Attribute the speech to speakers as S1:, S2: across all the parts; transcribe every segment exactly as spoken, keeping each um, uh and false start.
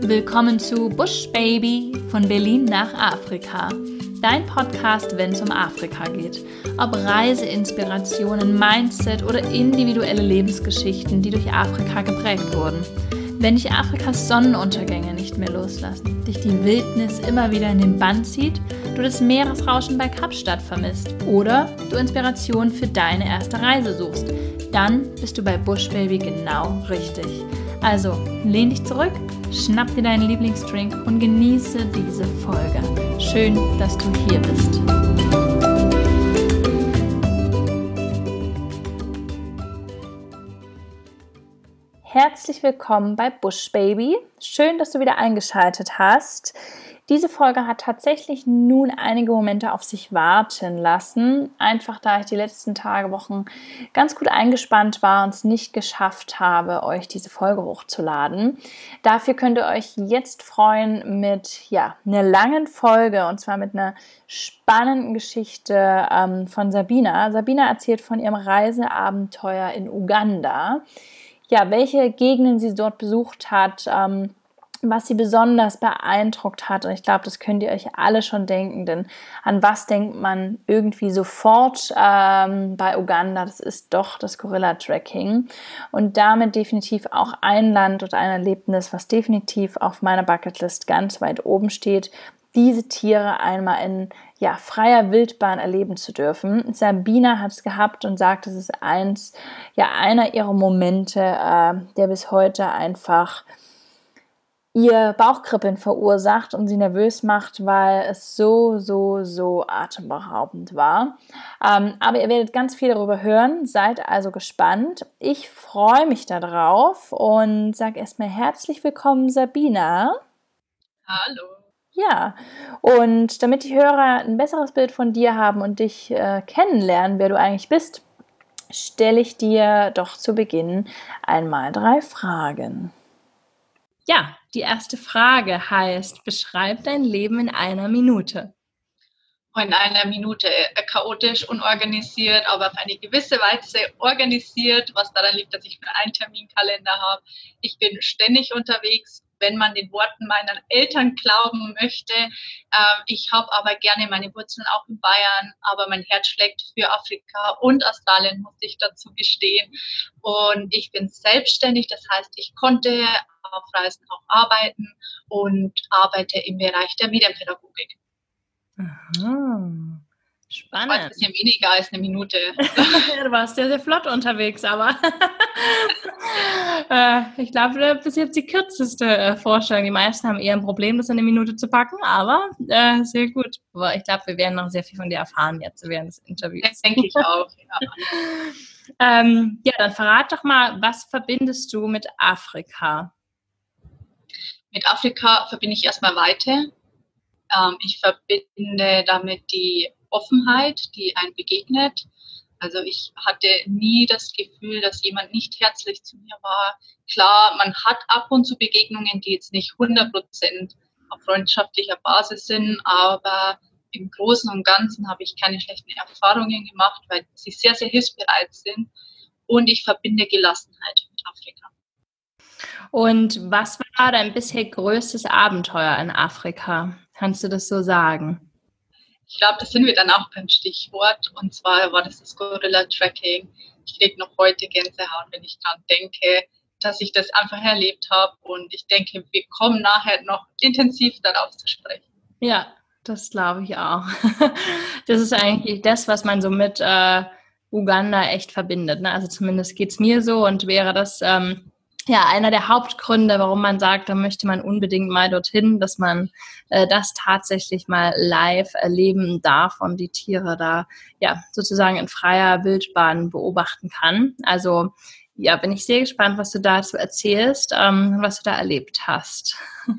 S1: Willkommen zu Bush Baby von Berlin nach Afrika. Dein Podcast, wenn es um Afrika geht. Ob Reiseinspirationen, Mindset oder individuelle Lebensgeschichten, die durch Afrika geprägt wurden. Wenn dich Afrikas Sonnenuntergänge nicht mehr loslassen, dich die Wildnis immer wieder in den Bann zieht, du das Meeresrauschen bei Kapstadt vermisst oder du Inspiration für deine erste Reise suchst, dann bist du bei Bush Baby genau richtig. Also lehn dich zurück, schnapp dir deinen Lieblingsdrink und genieße diese Folge. Schön, dass du hier bist. Herzlich willkommen bei Bush Baby. Schön, dass du wieder eingeschaltet hast. Diese Folge hat tatsächlich nun einige Momente auf sich warten lassen. Einfach da ich die letzten Tage, Wochen ganz gut eingespannt war und es nicht geschafft habe, euch diese Folge hochzuladen. Dafür könnt ihr euch jetzt freuen mit ja, einer langen Folge und zwar mit einer spannenden Geschichte ähm, von Sabina. Sabina erzählt von ihrem Reiseabenteuer in Uganda. Ja, welche Gegenden sie dort besucht hat, ähm, was sie besonders beeindruckt hat. Und ich glaube, das könnt ihr euch alle schon denken, denn an was denkt man irgendwie sofort ähm, bei Uganda? Das ist doch das Gorilla-Trekking und damit definitiv auch ein Land und ein Erlebnis, was definitiv auf meiner Bucketlist ganz weit oben steht, diese Tiere einmal in ja, freier Wildbahn erleben zu dürfen. Sabina hat es gehabt und sagt, es ist eins, ja, einer ihrer Momente, äh, der bis heute einfach ihr Bauchkribbeln verursacht und sie nervös macht, weil es so, so, so atemberaubend war. Ähm, aber ihr werdet ganz viel darüber hören, seid also gespannt. Ich freue mich darauf und sage erstmal herzlich willkommen, Sabina.
S2: Hallo.
S1: Ja, und damit die Hörer ein besseres Bild von dir haben und dich äh, kennenlernen, wer du eigentlich bist, stelle ich dir doch zu Beginn einmal drei Fragen. Ja, die erste Frage heißt, beschreib dein Leben in einer Minute.
S2: In einer Minute chaotisch, unorganisiert, aber auf eine gewisse Weise organisiert, was daran liegt, dass ich nur einen Terminkalender habe. Ich bin ständig unterwegs, wenn man den Worten meiner Eltern glauben möchte. Ich habe aber gerne meine Wurzeln auch in Bayern, aber mein Herz schlägt für Afrika und Australien, muss ich dazu gestehen. Und ich bin selbstständig, das heißt, ich konnte auf Reisen auch arbeiten und arbeite im Bereich der Medienpädagogik.
S1: Aha, spannend.
S2: Das war ein bisschen weniger als eine Minute.
S1: Du warst ja sehr flott unterwegs, aber äh, ich glaube, du bist jetzt die kürzeste äh, Vorstellung. Die meisten haben eher ein Problem, das in eine Minute zu packen, aber äh, sehr gut. Aber ich glaube, wir werden noch sehr viel von dir erfahren jetzt während des Interviews.
S2: Das denke ich auch, ja.
S1: ähm, ja, dann verrat doch mal, was verbindest du mit Afrika?
S2: Mit Afrika verbinde ich erstmal Weite. Ich verbinde damit die Offenheit, die einem begegnet. Also ich hatte nie das Gefühl, dass jemand nicht herzlich zu mir war. Klar, man hat ab und zu Begegnungen, die jetzt nicht hundert Prozent auf freundschaftlicher Basis sind, aber im Großen und Ganzen habe ich keine schlechten Erfahrungen gemacht, weil sie sehr, sehr hilfsbereit sind. Und ich verbinde Gelassenheit mit Afrika.
S1: Und was war dein bisher größtes Abenteuer in Afrika? Kannst du das so sagen?
S2: Ich glaube, das sind wir dann auch beim Stichwort. Und zwar war das das Gorilla-Trekking. Ich kriege noch heute Gänsehaut, wenn ich daran denke, dass ich das einfach erlebt habe. Und ich denke, wir kommen nachher noch intensiv darauf zu sprechen.
S1: Ja, das glaube ich auch. Das ist eigentlich das, was man so mit äh, Uganda echt verbindet. Ne? Also zumindest geht es mir so und wäre das... Ähm, Ja, einer der Hauptgründe, warum man sagt, da möchte man unbedingt mal dorthin, dass man äh, das tatsächlich mal live erleben darf und die Tiere da ja sozusagen in freier Wildbahn beobachten kann. Also ja, bin ich sehr gespannt, was du dazu erzählst, ähm, was du da erlebt hast.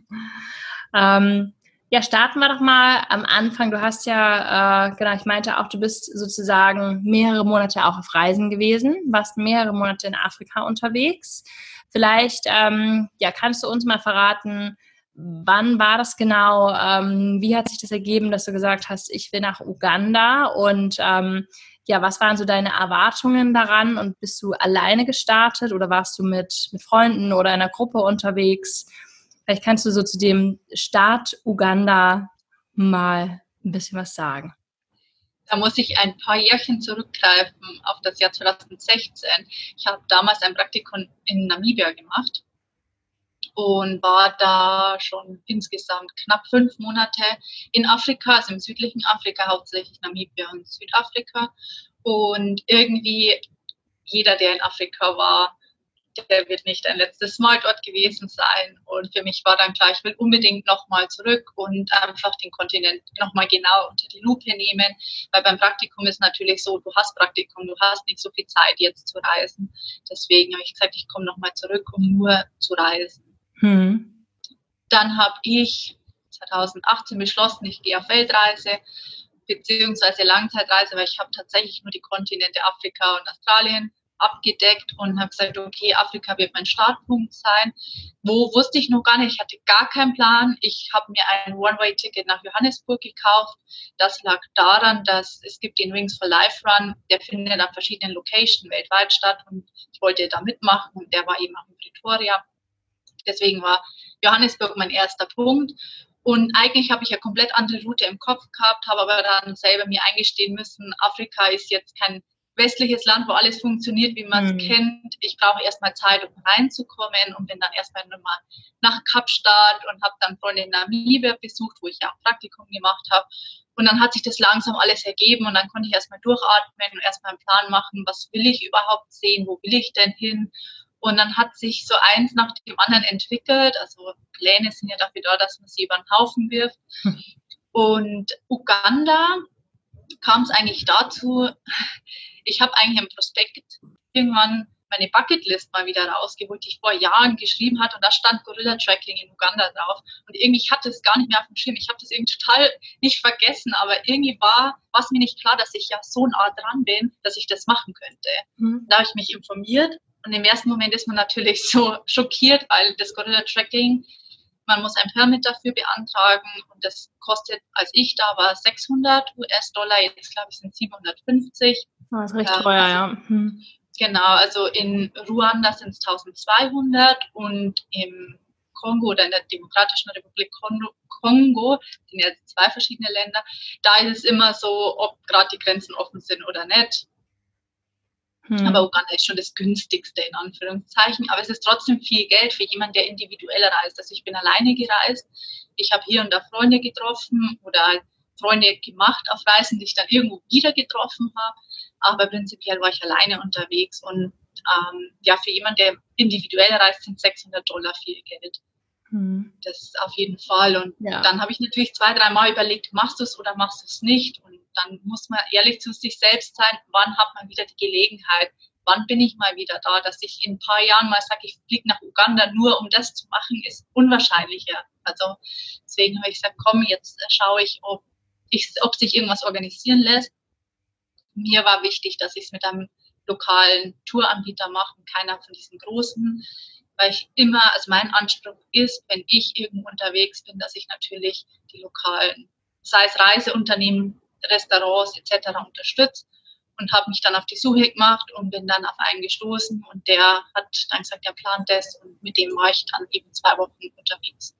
S1: ähm, ja, starten wir doch mal am Anfang. Du hast ja, äh, genau, ich meinte auch, du bist sozusagen mehrere Monate auch auf Reisen gewesen, warst mehrere Monate in Afrika unterwegs. Vielleicht ähm, ja, kannst du uns mal verraten, wann war das genau? Ähm, wie hat sich das ergeben, dass du gesagt hast, ich will nach Uganda? Und ähm, ja, was waren so deine Erwartungen daran? Und bist du alleine gestartet oder warst du mit, mit Freunden oder einer Gruppe unterwegs? Vielleicht kannst du so zu dem Staat Uganda mal ein bisschen was sagen.
S2: Da muss ich ein paar Jährchen zurückgreifen auf das Jahr zweitausendsechzehn. Ich habe damals ein Praktikum in Namibia gemacht und war da schon insgesamt knapp fünf Monate in Afrika, also im südlichen Afrika, hauptsächlich Namibia und Südafrika. Und irgendwie jeder, der in Afrika war, der wird nicht ein letztes Mal dort gewesen sein. Und für mich war dann klar, ich will unbedingt nochmal zurück und einfach den Kontinent nochmal genau unter die Lupe nehmen. Weil beim Praktikum ist natürlich so, du hast Praktikum, du hast nicht so viel Zeit jetzt zu reisen. Deswegen habe ich gesagt, ich komme nochmal zurück, um nur zu reisen. Hm. Dann habe ich zweitausendachtzehn beschlossen, ich gehe auf Weltreise beziehungsweise Langzeitreise, weil ich habe tatsächlich nur die Kontinente Afrika und Australien abgedeckt und habe gesagt, okay, Afrika wird mein Startpunkt sein. Wo wusste ich noch gar nicht, ich hatte gar keinen Plan. Ich habe mir ein One-Way-Ticket nach Johannesburg gekauft. Das lag daran, dass es gibt den Wings for Life Run, der findet an verschiedenen Locations weltweit statt und ich wollte da mitmachen und der war eben auch in Pretoria. Deswegen war Johannesburg mein erster Punkt. Und eigentlich habe ich eine komplett andere Route im Kopf gehabt, habe aber dann selber mir eingestehen müssen, Afrika ist jetzt kein westliches Land, wo alles funktioniert, wie man es mhm. kennt. Ich brauche erstmal Zeit, um reinzukommen und bin dann erstmal nochmal nach Kapstadt und habe dann Freunde in Namibia besucht, wo ich ja auch Praktikum gemacht habe. Und dann hat sich das langsam alles ergeben und dann konnte ich erstmal durchatmen und erstmal einen Plan machen, was will ich überhaupt sehen, wo will ich denn hin? Und dann hat sich so eins nach dem anderen entwickelt. Also Pläne sind ja dafür da, dass man sie über den Haufen wirft. Hm. Und Uganda kam es eigentlich dazu, ich habe eigentlich im Prospekt irgendwann meine Bucketlist mal wieder rausgeholt, die ich vor Jahren geschrieben hatte. Und da stand Gorilla-Tracking in Uganda drauf. Und irgendwie ich hatte es gar nicht mehr auf dem Schirm. Ich habe das irgendwie total nicht vergessen. Aber irgendwie war es mir nicht klar, dass ich ja so nah dran bin, dass ich das machen könnte. Hm. Da habe ich mich informiert. Und im ersten Moment ist man natürlich so schockiert, weil das Gorilla-Tracking, man muss ein Permit dafür beantragen und das kostet, als ich da war, sechshundert US-Dollar, jetzt glaube ich sind es siebenhundertfünfzig.
S1: Das ist recht ähm, teuer, ja. Hm.
S2: Genau, also in Ruanda sind es eintausendzweihundert und im Kongo oder in der Demokratischen Republik Kongo, Kongo sind ja zwei verschiedene Länder, da ist es immer so, ob gerade die Grenzen offen sind oder nicht. Hm. Aber Uganda ist schon das günstigste in Anführungszeichen. Aber es ist trotzdem viel Geld für jemanden, der individuell reist. Also ich bin alleine gereist. Ich habe hier und da Freunde getroffen oder Freunde gemacht auf Reisen, die ich dann irgendwo wieder getroffen habe. Aber prinzipiell war ich alleine unterwegs. Und ähm, ja, für jemanden, der individuell reist, sind sechshundert Dollar viel Geld. Hm. Das ist auf jeden Fall. Und ja. Dann habe ich natürlich zwei, dreimal überlegt, machst du es oder machst du es nicht? Und dann muss man ehrlich zu sich selbst sein, wann hat man wieder die Gelegenheit, wann bin ich mal wieder da, dass ich in ein paar Jahren mal sage, ich fliege nach Uganda nur, um das zu machen, ist unwahrscheinlicher. Also deswegen habe ich gesagt, komm, jetzt schaue ich, ob, ich, ob sich irgendwas organisieren lässt. Mir war wichtig, dass ich es mit einem lokalen Touranbieter mache, keiner von diesen großen, weil ich immer, also mein Anspruch ist, wenn ich irgendwo unterwegs bin, dass ich natürlich die lokalen, sei es Reiseunternehmen, Restaurants et cetera unterstützt und habe mich dann auf die Suche gemacht und bin dann auf einen gestoßen und der hat dann gesagt, der plant das und mit dem war ich dann eben zwei Wochen unterwegs.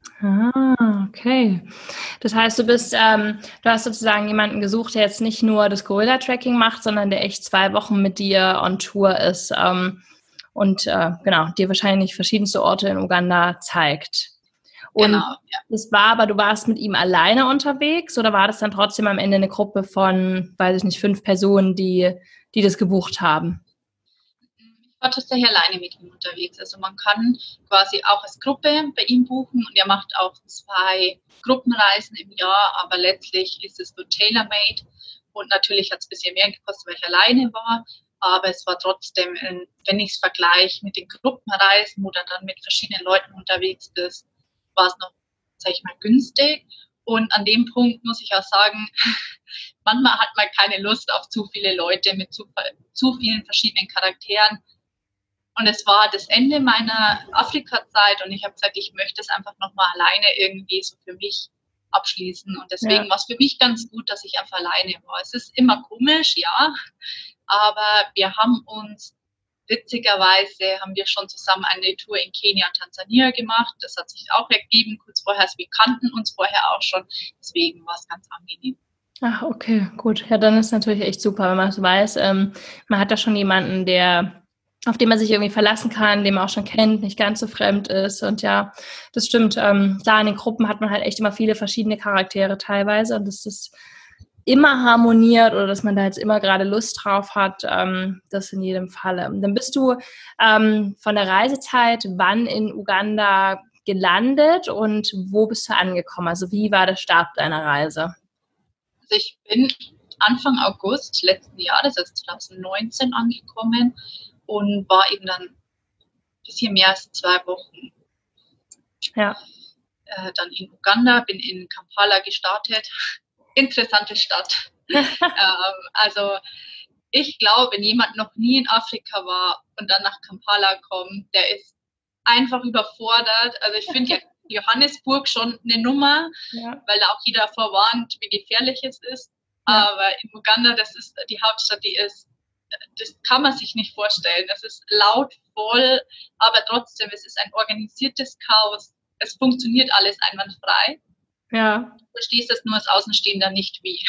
S1: Ah, okay. Das heißt, du bist, ähm, du hast sozusagen jemanden gesucht, der jetzt nicht nur das Gorilla-Tracking macht, sondern der echt zwei Wochen mit dir on Tour ist ähm, und äh, genau, dir wahrscheinlich verschiedenste Orte in Uganda zeigt. Und genau, ja. Das war aber, du warst mit ihm alleine unterwegs oder war das dann trotzdem am Ende eine Gruppe von, weiß ich nicht, fünf Personen, die, die das gebucht haben?
S2: Ich war tatsächlich alleine mit ihm unterwegs. Also man kann quasi auch als Gruppe bei ihm buchen und er macht auch zwei Gruppenreisen im Jahr, aber letztlich ist es so tailor-made und natürlich hat es ein bisschen mehr gekostet, weil ich alleine war. Aber es war trotzdem, wenn ich es vergleiche mit den Gruppenreisen, wo du dann mit verschiedenen Leuten unterwegs bist, war es noch, sag ich mal, günstig. Und an dem Punkt muss ich auch sagen, manchmal hat man keine Lust auf zu viele Leute mit zu, zu vielen verschiedenen Charakteren. Und es war das Ende meiner Afrika-Zeit und ich habe gesagt, ich möchte es einfach nochmal alleine irgendwie so für mich abschließen. Und deswegen ja. war es für mich ganz gut, dass ich einfach alleine war. Es ist immer komisch, ja, aber wir haben uns witzigerweise haben wir schon zusammen eine Tour in Kenia und Tansania gemacht. Das hat sich auch ergeben, kurz vorher. Also wir kannten uns vorher auch schon. Deswegen war es ganz angenehm.
S1: Ach, okay, gut. Ja, dann ist natürlich echt super, wenn man es weiß. Ähm, man hat da schon jemanden, der, auf den man sich irgendwie verlassen kann, den man auch schon kennt, nicht ganz so fremd ist. Und ja, das stimmt. Ähm, klar, in den Gruppen hat man halt echt immer viele verschiedene Charaktere teilweise und dass das immer harmoniert oder dass man da jetzt immer gerade Lust drauf hat, ähm, das in jedem Falle. Dann bist du ähm, von der Reisezeit wann in Uganda gelandet und wo bist du angekommen? Also wie war der Start deiner Reise?
S2: Also ich bin Anfang August letzten Jahres, also zwanzig neunzehn, angekommen und war eben dann ein bisschen mehr als zwei Wochen
S1: Ja.
S2: äh, dann in Uganda, bin in Kampala gestartet. Interessante Stadt. ähm, also ich glaube, wenn jemand noch nie in Afrika war und dann nach Kampala kommt, der ist einfach überfordert. Also ich finde ja Johannesburg schon eine Nummer, ja, weil da auch jeder vorwarnt, wie gefährlich es ist. Ja. Aber in Uganda, das ist die Hauptstadt, die ist, das kann man sich nicht vorstellen. Es ist laut, voll, aber trotzdem, es ist ein organisiertes Chaos. Es funktioniert alles einwandfrei.
S1: Ja.
S2: Du verstehst es nur als Außenstehender nicht wie.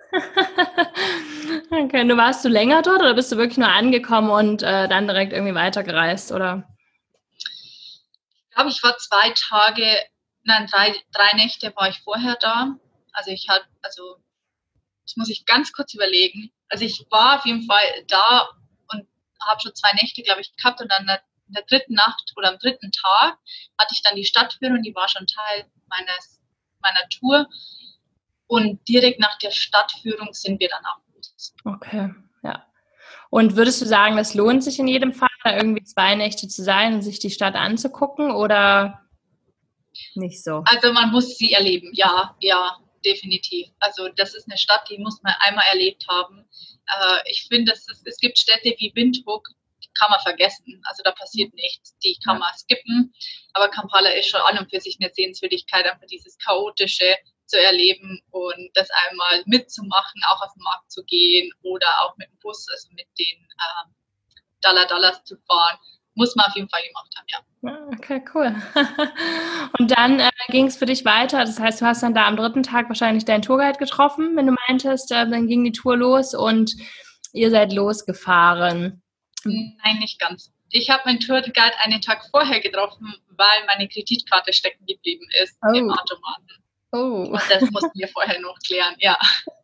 S1: Okay, du warst du länger dort oder bist du wirklich nur angekommen und äh, dann direkt irgendwie weitergereist, oder?
S2: Ich glaube, ich war zwei Tage, nein, drei, drei Nächte war ich vorher da. Also ich hatte, also das muss ich ganz kurz überlegen. Also ich war auf jeden Fall da und habe schon zwei Nächte, glaube ich, gehabt und dann in der dritten Nacht oder am dritten Tag hatte ich dann die Stadtführung, die war schon Teil meines, meiner Tour. Und direkt nach der Stadtführung sind wir dann auch los.
S1: Okay, ja. Und würdest du sagen, das lohnt sich in jedem Fall, da irgendwie zwei Nächte zu sein und sich die Stadt anzugucken oder nicht so?
S2: Also man muss sie erleben, ja, ja, definitiv. Also das ist eine Stadt, die muss man einmal erlebt haben. Äh, ich finde, es, es gibt Städte wie Windhoek, die kann man vergessen. Also da passiert nichts, die kann ja. man skippen. Aber Kampala ist schon an und für sich eine Sehenswürdigkeit, einfach dieses Chaotische zu erleben und das einmal mitzumachen, auch auf den Markt zu gehen oder auch mit dem Bus, also mit den äh, Dollar-Dollars zu fahren. Muss man auf jeden Fall gemacht haben, ja.
S1: Okay, cool. Und dann äh, ging es für dich weiter. Das heißt, du hast dann da am dritten Tag wahrscheinlich deinen Tourguide getroffen, wenn du meintest, äh, dann ging die Tour los und ihr seid losgefahren.
S2: Nein, nicht ganz. Ich habe meinen Tourguide einen Tag vorher getroffen, weil meine Kreditkarte stecken geblieben ist oh. im Automaten. Oh. Und das mussten wir vorher noch klären, ja.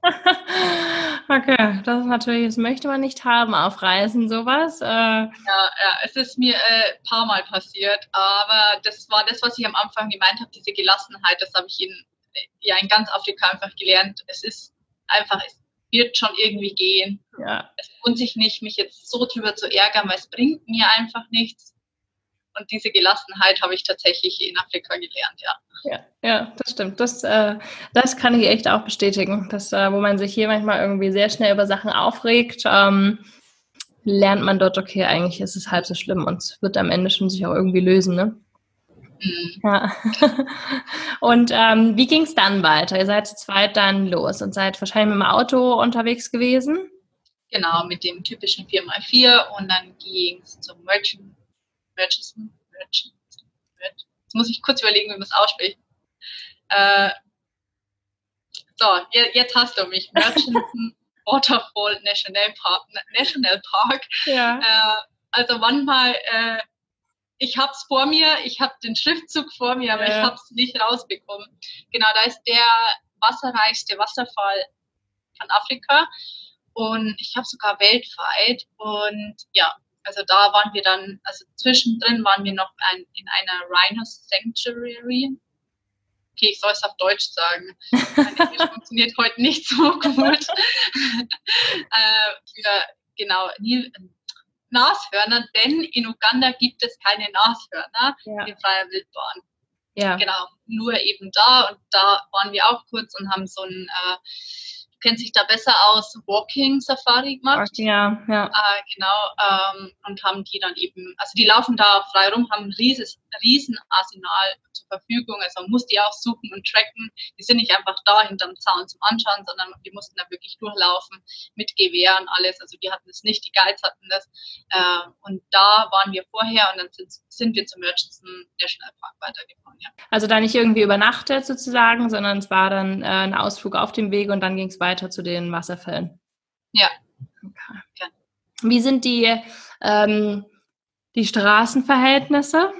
S1: Okay, das ist natürlich, das möchte man nicht haben auf Reisen, sowas. Äh,
S2: ja, ja, es ist mir ein äh, paar Mal passiert, aber das war das, was ich am Anfang gemeint habe, diese Gelassenheit, das habe ich in, ja, in ganz Afrika einfach gelernt. Es ist einfach, es wird schon irgendwie gehen. Ja. Es lohnt sich nicht, mich jetzt so drüber zu ärgern, weil es bringt mir einfach nichts. Und diese Gelassenheit habe ich tatsächlich in Afrika gelernt, ja.
S1: Ja, ja, das stimmt. Das, äh, das kann ich echt auch bestätigen. Das, äh, wo man sich hier manchmal irgendwie sehr schnell über Sachen aufregt, ähm, lernt man dort, okay, eigentlich ist es halb so schlimm und es wird am Ende schon sich auch irgendwie lösen, ne? Mhm. Ja. Und ähm, wie ging es dann weiter? Ihr seid zu zweit dann los und seid wahrscheinlich mit dem Auto unterwegs gewesen?
S2: Genau, mit dem typischen vier mal vier und dann ging es zum Merchant. Merchant, Merchant, Merchant. Jetzt muss ich kurz überlegen, wie man es ausspricht. Äh, so, jetzt hast du mich. Merchant Waterfall National Park. National Park. Ja. Äh, also manchmal, äh, ich habe es vor mir, ich habe den Schriftzug vor mir, aber ja. ich habe es nicht rausbekommen. Genau, da ist der wasserreichste Wasserfall von Afrika und ich habe sogar weltweit. Und ja, also da waren wir dann, also zwischendrin waren wir noch ein, in einer Rhino Sanctuary. Okay, ich soll es auf Deutsch sagen. Mein Englisch funktioniert heute nicht so gut. äh, für, genau, Nashörner, denn in Uganda gibt es keine Nashörner ja. in freier Wildbahn. Ja. Genau, nur eben da und da waren wir auch kurz und haben so ein, äh, kennt sich da besser aus, Walking-Safari gemacht.
S1: Ja, ja.
S2: Äh, genau, ähm, und haben die dann eben, also die laufen da frei rum, haben ein rieses, riesen Arsenal zur Verfügung, also man muss die auch suchen und tracken. Die sind nicht einfach da hinterm Zaun zum Anschauen, sondern die mussten da wirklich durchlaufen mit Gewehr und alles. Also die hatten es nicht, die Guides hatten das. Äh, und da waren wir vorher und dann sind, sind wir zum Murchison National Park weitergefahren. Ja.
S1: Also da nicht irgendwie übernachtet sozusagen, sondern es war dann äh, ein Ausflug auf dem Weg und dann ging es weiter zu den Wasserfällen.
S2: Ja.
S1: Okay.
S2: Ja.
S1: Wie sind die, ähm, die Straßenverhältnisse?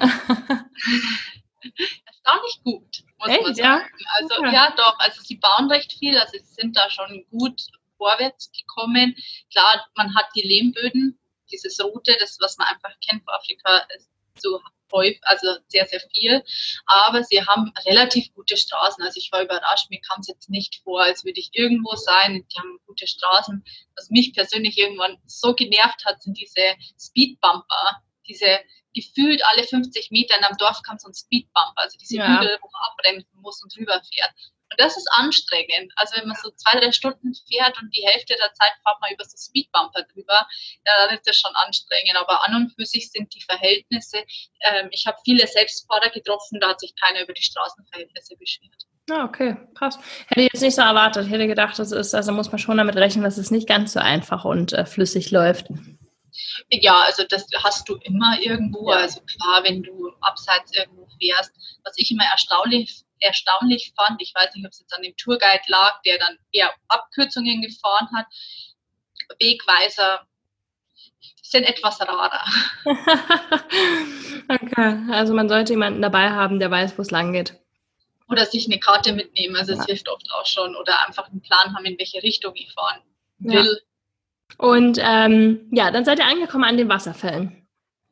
S2: Erstaunlich gut, muss
S1: Echt,
S2: man sagen.
S1: ja?
S2: Also
S1: Okay.
S2: ja, doch, also sie bauen recht viel, also sie sind da schon gut vorwärts gekommen. Klar, man hat die Lehmböden, dieses Rote, das, was man einfach kennt von Afrika, ist so häufig, also sehr, sehr viel. Aber sie haben relativ gute Straßen. Also ich war überrascht, mir kam es jetzt nicht vor, als würde ich irgendwo sein. Die haben gute Straßen. Was mich persönlich irgendwann so genervt hat, sind diese Speedbumper, diese gefühlt alle fünfzig Meter in einem Dorf kam so ein Speedbumper, also diese
S1: Ja.
S2: Hügel, wo man abbremsen muss und drüber fährt. Und das ist anstrengend. Also wenn man so zwei, drei Stunden fährt und die Hälfte der Zeit fährt man über so Speedbumper drüber, ja, dann ist das schon anstrengend. Aber an und für sich sind die Verhältnisse, ähm, ich habe viele Selbstfahrer getroffen, da hat sich keiner über die Straßenverhältnisse beschwert.
S1: Ah, okay, krass. Hätte ich jetzt nicht so erwartet. Ich hätte gedacht, das ist, also muss man schon damit rechnen, dass es nicht ganz so einfach und äh, flüssig läuft.
S2: Ja, also das hast du immer irgendwo.
S1: Ja.
S2: Also klar, wenn du abseits irgendwo fährst. Was ich immer erstaunlich, erstaunlich fand, ich weiß nicht, ob es jetzt an dem Tourguide lag, der dann eher Abkürzungen gefahren hat. Wegweiser sind etwas rarer.
S1: Okay, also man sollte jemanden dabei haben, der weiß, wo es lang geht.
S2: Oder sich eine Karte mitnehmen, also es
S1: Ja.
S2: hilft oft auch schon. Oder einfach einen Plan haben, in welche Richtung ich fahren will.
S1: Ja. Und ähm, ja, dann seid ihr angekommen an den Wasserfällen.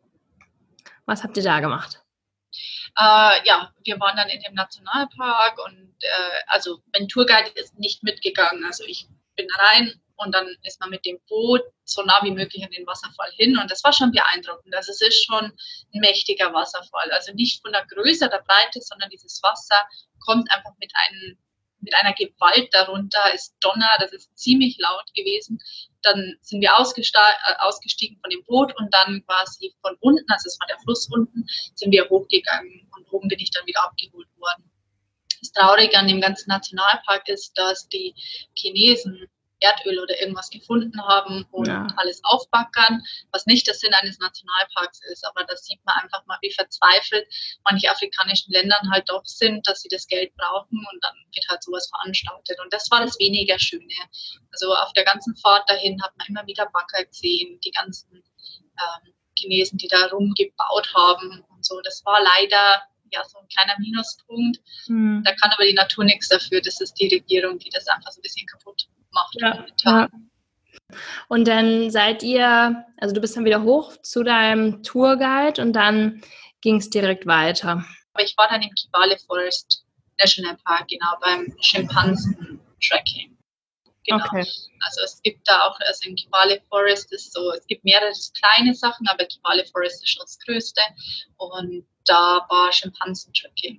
S1: Was habt ihr da gemacht?
S2: Äh, ja, wir waren dann in dem Nationalpark und äh, also mein Tourguide ist nicht mitgegangen. Also ich bin rein und dann ist man mit dem Boot so nah wie möglich an den Wasserfall hin und das war schon beeindruckend. Also es ist schon ein mächtiger Wasserfall. Also nicht von der Größe, der Breite, sondern dieses Wasser kommt einfach mit einem mit einer Gewalt darunter, ist Donner, das ist ziemlich laut gewesen. Dann sind wir ausgestiegen von dem Boot und dann quasi von unten, also es war der Fluss unten, sind wir hochgegangen und oben bin ich dann wieder abgeholt worden. Das Traurige an dem ganzen Nationalpark ist, dass die Chinesen Erdöl oder irgendwas gefunden haben und
S1: Ja.
S2: alles aufbackern, was nicht der Sinn eines Nationalparks ist. Aber da sieht man einfach mal, wie verzweifelt manche afrikanischen Länder halt doch sind, dass sie das Geld brauchen und dann wird halt sowas veranstaltet. Und das war das weniger Schöne. Also auf der ganzen Fahrt dahin hat man immer wieder Bagger gesehen, die ganzen ähm, Chinesen, die da rumgebaut haben und so. Das war leider ja so ein kleiner Minuspunkt.
S1: Hm.
S2: Da kann aber die Natur nichts dafür. Das ist die Regierung, die das einfach so ein bisschen kaputt macht.
S1: Ja, ja. Und dann seid ihr, also du bist dann wieder hoch zu deinem Tourguide und dann ging es direkt weiter.
S2: Aber ich war dann im Kibale Forest National Park, genau, beim Schimpansen-Tracking. Genau. Okay. Also es gibt da auch, also im Kibale Forest ist so, es gibt mehrere kleine Sachen, aber Kibale Forest ist schon das größte und da war Schimpansen-Tracking.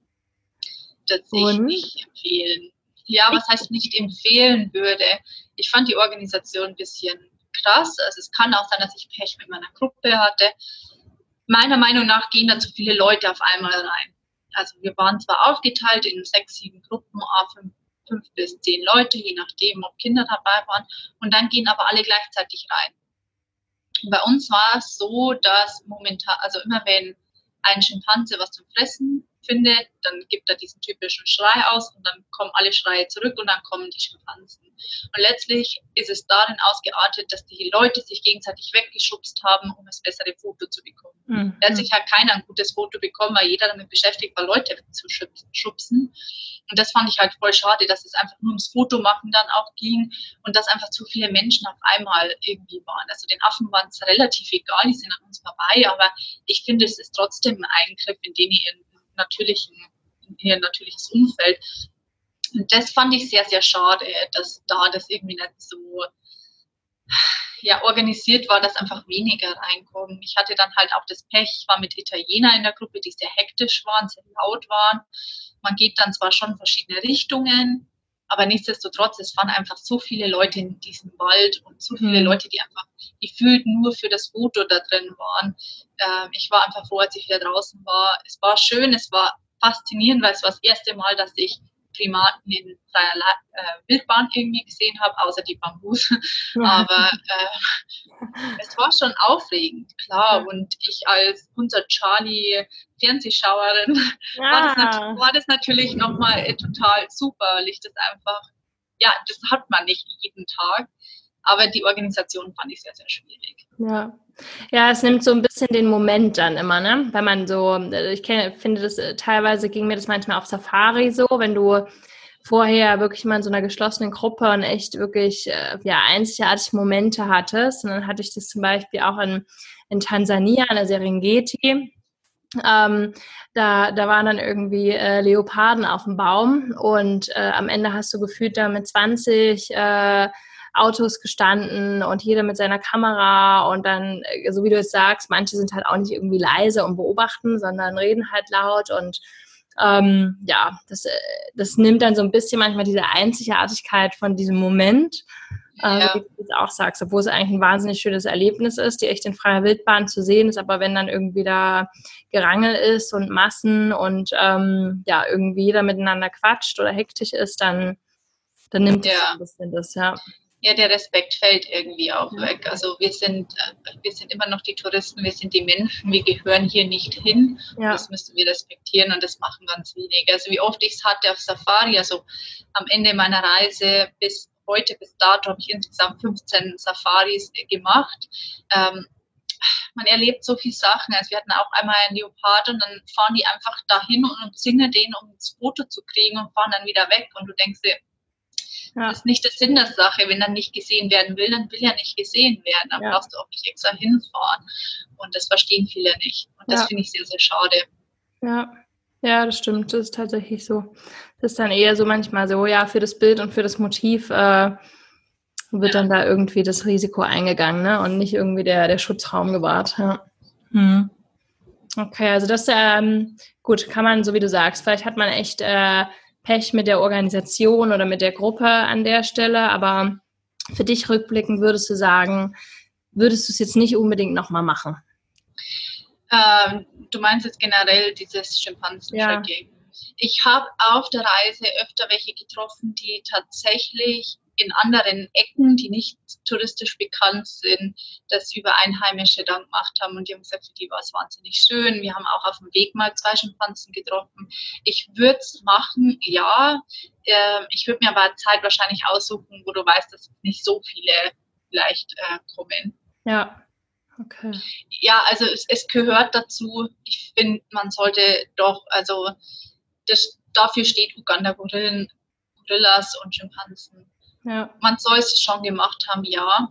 S2: Das ich nicht empfehlen. Ja, was heißt nicht empfehlen würde? Ich fand die Organisation ein bisschen krass. Also es kann auch sein, dass ich Pech mit meiner Gruppe hatte. Meiner Meinung nach gehen da zu viele Leute auf einmal rein. Also wir waren zwar aufgeteilt in sechs, sieben Gruppen, fünf, fünf bis zehn Leute, je nachdem, ob Kinder dabei waren. Und dann gehen aber alle gleichzeitig rein. Bei uns war es so, dass momentan, also immer wenn ein Schimpanse was zum Fressen findet, dann gibt er diesen typischen Schrei aus und dann kommen alle Schreie zurück und dann kommen die Schimpansen. Und letztlich ist es darin ausgeartet, dass die Leute sich gegenseitig weggeschubst haben, um das bessere Foto zu bekommen. Mhm. Letztlich hat keiner ein gutes Foto bekommen, weil jeder damit beschäftigt war, Leute zu schubsen. Und das fand ich halt voll schade, dass es einfach nur ums Fotomachen dann auch ging und dass einfach zu viele Menschen auf einmal irgendwie waren. Also den Affen waren es relativ egal, die sind an uns vorbei, aber ich finde, es ist trotzdem ein Eingriff in den ihren natürlichen, in ihr natürliches Umfeld. Und das fand ich sehr, sehr schade, dass da das irgendwie nicht so ja, organisiert war, dass einfach weniger reinkommen. Ich hatte dann halt auch das Pech, ich war mit Italienern in der Gruppe, die sehr hektisch waren, sehr laut waren. Man geht dann zwar schon in verschiedene Richtungen, aber nichtsdestotrotz, es waren einfach so viele Leute in diesem Wald und so viele
S1: Mhm.
S2: Leute, die einfach gefühlt nur für das Foto da drin waren. Ähm, ich war einfach froh, als ich wieder draußen war. Es war schön, es war faszinierend, weil es war das erste Mal, dass ich Primaten in freier äh, Wildbahn irgendwie gesehen habe, außer die Bambus. Aber äh, es war schon aufregend, klar.
S1: Ja.
S2: Und ich als unser Charlie Fernsehschauerin war das, nat-
S1: Ja.
S2: war das natürlich nochmal äh, total super, weil ich das einfach, ja, das hat man nicht jeden Tag. Aber die Organisation fand ich sehr, sehr schwierig.
S1: Ja. Ja, es nimmt so ein bisschen den Moment dann immer, ne? Wenn man so, ich kenne, finde das, äh, teilweise ging mir das manchmal auf Safari so, wenn du vorher wirklich mal in so einer geschlossenen Gruppe und echt wirklich, äh, ja, einzigartige Momente hattest. Und dann hatte ich das zum Beispiel auch in, in Tansania, in der Serengeti. Ähm, da, da waren dann irgendwie äh, Leoparden auf dem Baum und äh, am Ende hast du gefühlt da mit zwanzig äh, Autos gestanden und jeder mit seiner Kamera und dann, äh, so wie du es sagst, manche sind halt auch nicht irgendwie leise und beobachten, sondern reden halt laut und ähm, ja, das, äh, das nimmt dann so ein bisschen manchmal diese Einzigartigkeit von diesem Moment, äh, so wie
S2: Ja,
S1: du es auch sagst, obwohl es eigentlich ein wahnsinnig schönes Erlebnis ist, die echt in freier Wildbahn zu sehen ist, aber wenn dann irgendwie da Gerangel ist und Massen und ähm, ja, irgendwie jeder miteinander quatscht oder hektisch ist, dann, dann nimmt es so
S2: ja.
S1: ein bisschen das, ja.
S2: Ja, der Respekt fällt irgendwie auch
S1: Ja.
S2: weg. Also wir sind, äh, wir sind immer noch die Touristen, wir sind die Menschen, wir gehören hier nicht hin. Und
S1: Ja.
S2: das müssen wir respektieren und das machen ganz wenige. Also wie oft ich es hatte auf Safari, also am Ende meiner Reise bis heute, bis dato, habe ich insgesamt fünfzehn Safaris gemacht. Ähm, man erlebt so viele Sachen. Also wir hatten auch einmal einen Leopard und dann fahren die einfach dahin und umzingeln den, um das Foto zu kriegen und fahren dann wieder weg. Und du denkst dir,
S1: Ja.
S2: das ist nicht der Sinn der Sache. Wenn er nicht gesehen werden will, dann will er nicht gesehen werden. Dann
S1: Ja.
S2: brauchst du auch nicht extra hinfahren. Und das verstehen viele nicht. Und das
S1: Ja.
S2: finde ich sehr, sehr schade.
S1: Ja. Ja, das stimmt. Das ist tatsächlich so. Das ist dann eher so manchmal so, ja, für das Bild und für das Motiv äh, wird
S2: Ja.
S1: dann da irgendwie das Risiko eingegangen, ne? Und nicht irgendwie der, der Schutzraum gewahrt. Ja. Hm. Okay, also das, ähm, gut, kann man, so wie du sagst, vielleicht hat man echt äh, Pech mit der Organisation oder mit der Gruppe an der Stelle, aber für dich rückblickend würdest du sagen, würdest du es jetzt nicht unbedingt nochmal machen?
S2: Ähm, du meinst jetzt generell dieses Schimpansen-Tracking. Ja. Ich habe auf der Reise öfter welche getroffen, die tatsächlich in anderen Ecken, die nicht touristisch bekannt sind, das über Einheimische dann gemacht haben. Und die haben gesagt, für die war es wahnsinnig schön. Wir haben auch auf dem Weg mal zwei Schimpansen getroffen. Ich würde es machen, ja. Äh, ich würde mir aber Zeit wahrscheinlich aussuchen, wo du weißt, dass nicht so viele vielleicht äh, kommen.
S1: Ja. Okay.
S2: Ja, also es, es gehört dazu. Ich finde, man sollte doch, also das, dafür steht Uganda Gorillen, Gorillas und Schimpansen.
S1: Ja.
S2: Man soll es schon gemacht haben, ja.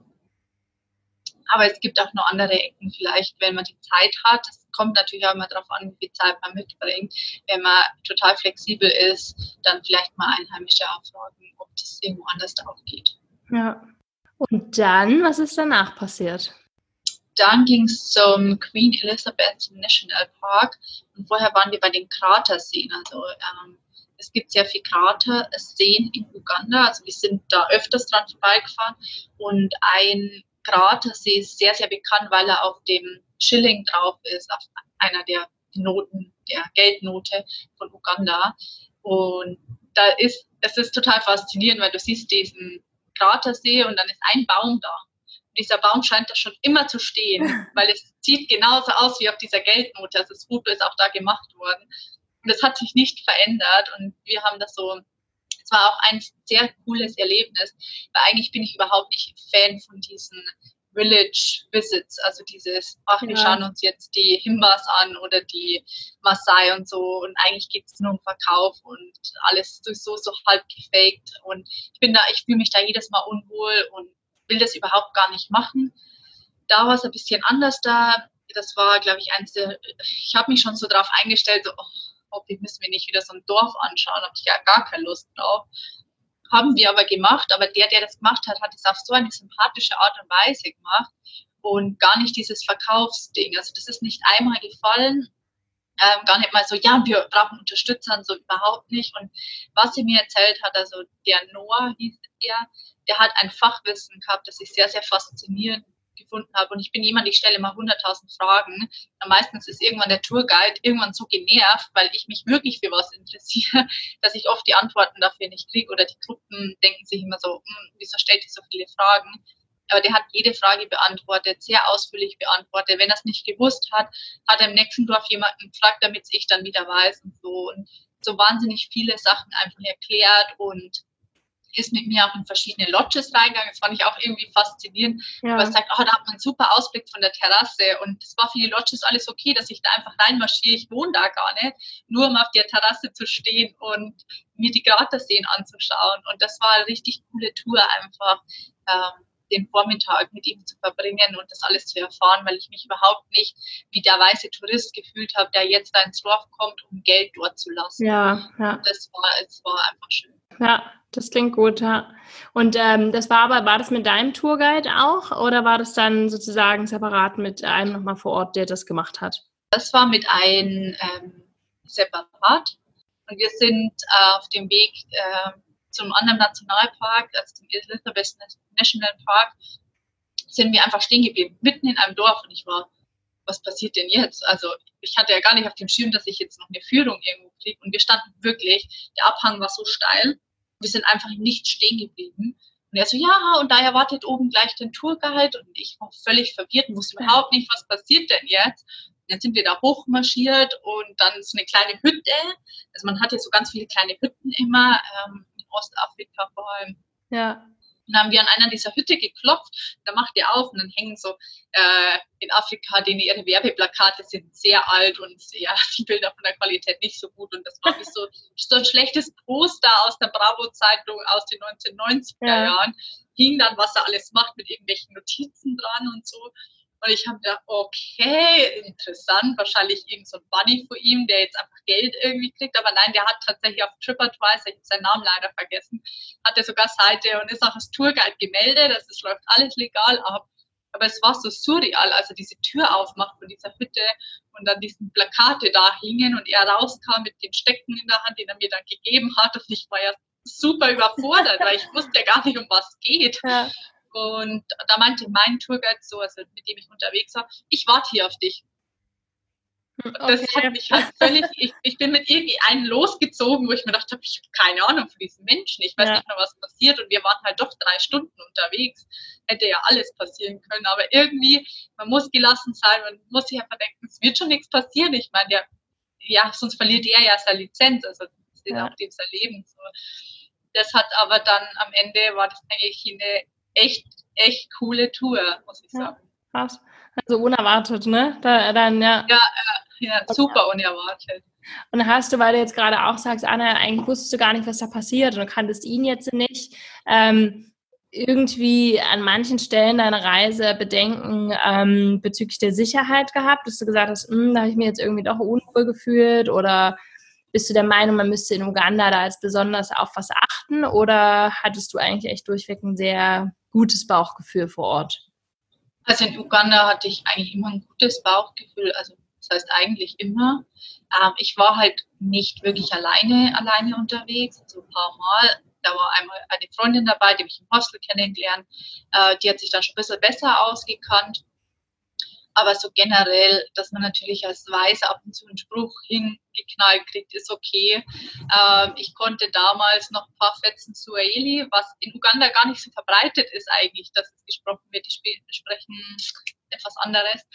S2: Aber es gibt auch noch andere Ecken vielleicht, wenn man die Zeit hat. Es kommt natürlich auch immer darauf an, wie viel Zeit man mitbringt. Wenn man total flexibel ist, dann vielleicht mal Einheimische anfragen, ob das irgendwo anders auch geht.
S1: Ja. Und dann, was ist danach passiert?
S2: Dann ging es zum Queen Elizabeth National Park und vorher waren wir bei den Kraterseen. Also ähm, es gibt sehr viele Kraterseen in Uganda, also wir sind da öfters dran vorbeigefahren und ein Kratersee ist sehr, sehr bekannt, weil er auf dem Schilling drauf ist, auf einer der Noten, der Geldnote von Uganda. Und da ist, es ist total faszinierend, weil du siehst diesen Kratersee und dann ist ein Baum da. Dieser Baum scheint da schon immer zu stehen, weil es sieht genauso aus wie auf dieser Geldnote. Also das Foto ist auch da gemacht worden. Und das hat sich nicht verändert. Und wir haben das so, es war auch ein sehr cooles Erlebnis, weil eigentlich bin ich überhaupt nicht Fan von diesen Village Visits, also dieses, ach, wir ja. schauen uns jetzt die Himbas an oder die Maasai und so und eigentlich geht es nur um Verkauf und alles so, so halb gefaked und ich bin da, ich fühle mich da jedes Mal unwohl und will das überhaupt gar nicht machen. Da war es ein bisschen anders da. Das war, glaube ich, eins der, ich habe mich schon so darauf eingestellt, so, oh, hoffentlich müssen wir nicht wieder so ein Dorf anschauen, habe ich ja gar keine Lust drauf. Haben wir aber gemacht, aber der, der das gemacht hat, hat es auf so eine sympathische Art und Weise gemacht und gar nicht dieses Verkaufsding. Also das ist nicht einmal gefallen Ähm, gar nicht mal so, ja, wir brauchen Unterstützer und so, überhaupt nicht. Und was sie mir erzählt hat, also der Noah hieß er, der hat ein Fachwissen gehabt, das ich sehr, sehr faszinierend gefunden habe. Und ich bin jemand, ich stelle immer hunderttausend Fragen. Und meistens ist irgendwann der Tourguide irgendwann so genervt, weil ich mich wirklich für was interessiere, dass ich oft die Antworten dafür nicht kriege. Oder die Gruppen denken sich immer so, hm, wieso stellt ihr so viele Fragen? Aber der hat jede Frage beantwortet, sehr ausführlich beantwortet. Wenn er es nicht gewusst hat, hat er im nächsten Dorf jemanden gefragt, damit ich dann wieder weiß und so. Und so wahnsinnig viele Sachen einfach erklärt und ist mit mir auch in verschiedene Lodges reingegangen. Das fand ich auch irgendwie faszinierend. Ja. Aber er sagt, oh, da hat man einen super Ausblick von der Terrasse. Und es war für die Lodges alles okay, dass ich da einfach reinmarschiere. Ich wohne da gar nicht, nur um auf der Terrasse zu stehen und mir die Kraterseen anzuschauen. Und das war eine richtig coole Tour einfach. Ähm, den Vormittag mit ihm zu verbringen und das alles zu erfahren, weil ich mich überhaupt nicht wie der weiße Tourist gefühlt habe, der jetzt da ins Dorf kommt, um Geld dort zu lassen.
S1: Ja, ja.
S2: Das war, es war einfach schön.
S1: Ja, das klingt gut, ja. Und ähm, das war aber, war das mit deinem Tourguide auch oder war das dann sozusagen separat mit einem nochmal vor Ort, der das gemacht hat?
S2: Das war mit einem ähm, separat und wir sind äh, auf dem Weg äh, zum anderen Nationalpark, also zum Elizabeth National Park, sind wir einfach stehen geblieben, mitten in einem Dorf und ich war, was passiert denn jetzt? Also ich hatte ja gar nicht auf dem Schirm, dass ich jetzt noch eine Führung irgendwo kriege und wir standen wirklich, der Abhang war so steil, wir sind einfach nicht stehen geblieben. Und er so, ja, und da erwartet oben gleich den Tourguide und ich war völlig verwirrt, wusste überhaupt nicht, was passiert denn jetzt? Und dann sind wir da hochmarschiert und dann so eine kleine Hütte, also man hat ja so ganz viele kleine Hütten immer, ähm, in Ostafrika vor allem.
S1: Ja.
S2: Und dann haben wir an einer dieser Hütte geklopft, da macht ihr auf und dann hängen so äh, in Afrika, denen ihre Werbeplakate sind sehr alt und ja, die Bilder von der Qualität nicht so gut. Und das war wie so, so ein schlechtes Poster aus der Bravo-Zeitung aus den neunzehnhundertneunziger ja. Jahren. Hing dann, was er alles macht, mit irgendwelchen Notizen dran und so. Und ich habe gedacht, okay, interessant, wahrscheinlich irgend so ein Buddy von ihm, der jetzt einfach Geld irgendwie kriegt. Aber nein, der hat tatsächlich auf TripAdvisor, ich habe seinen Namen leider vergessen, hat er sogar Seite und ist auch als Tourguide gemeldet. Also es läuft alles legal ab. Aber es war so surreal, also diese Tür aufmacht von dieser Hütte und dann diesen Plakate da hingen und er rauskam mit den Stecken in der Hand, den er mir dann gegeben hat. Und ich war ja super überfordert, weil ich wusste ja gar nicht, um was es geht. Ja. Und da meinte mein Tourguide so, also mit dem ich unterwegs war, ich warte hier auf dich. Okay. Das hat mich halt völlig, ich, ich bin mit irgendwie einem losgezogen, wo ich mir dachte, ich habe keine Ahnung von diesen Menschen, ich weiß ja. nicht mehr, was passiert und wir waren halt doch drei Stunden unterwegs, hätte ja alles passieren können, aber irgendwie, man muss gelassen sein, man muss sich einfach denken, es wird schon nichts passieren, ich meine, ja, ja sonst verliert er ja seine Lizenz, also das ist ja auch dem sein Leben so. Das hat aber dann am Ende, war das eigentlich eine echt, echt coole Tour, muss ich sagen.
S1: Ja, krass. Also unerwartet, ne? Da, dann, ja.
S2: Ja, ja, ja, super unerwartet.
S1: Und hast du, weil du jetzt gerade auch sagst, Anna, eigentlich wusstest du gar nicht, was da passiert und du kanntest ihn jetzt nicht, ähm, irgendwie an manchen Stellen deiner Reise Bedenken ähm, bezüglich der Sicherheit gehabt, dass du gesagt hast, da habe ich mich jetzt irgendwie doch unwohl gefühlt oder bist du der Meinung, man müsste in Uganda da jetzt besonders auf was achten oder hattest du eigentlich echt durchweg ein sehr gutes Bauchgefühl vor Ort?
S2: Also in Uganda hatte ich eigentlich immer ein gutes Bauchgefühl, also das heißt eigentlich immer. Ähm, ich war halt nicht wirklich alleine, alleine unterwegs, also ein paar Mal. Da war einmal eine Freundin dabei, die habe ich im Hostel kennengelernt. Äh, die hat sich dann schon ein bisschen besser ausgekannt. Aber so generell, dass man natürlich als Weiße ab und zu einen Spruch hingeknallt kriegt, ist okay. Ähm, ich konnte damals noch ein paar Fetzen Swahili, was in Uganda gar nicht so verbreitet ist eigentlich, dass es gesprochen wird. Die sprechen etwas anderes.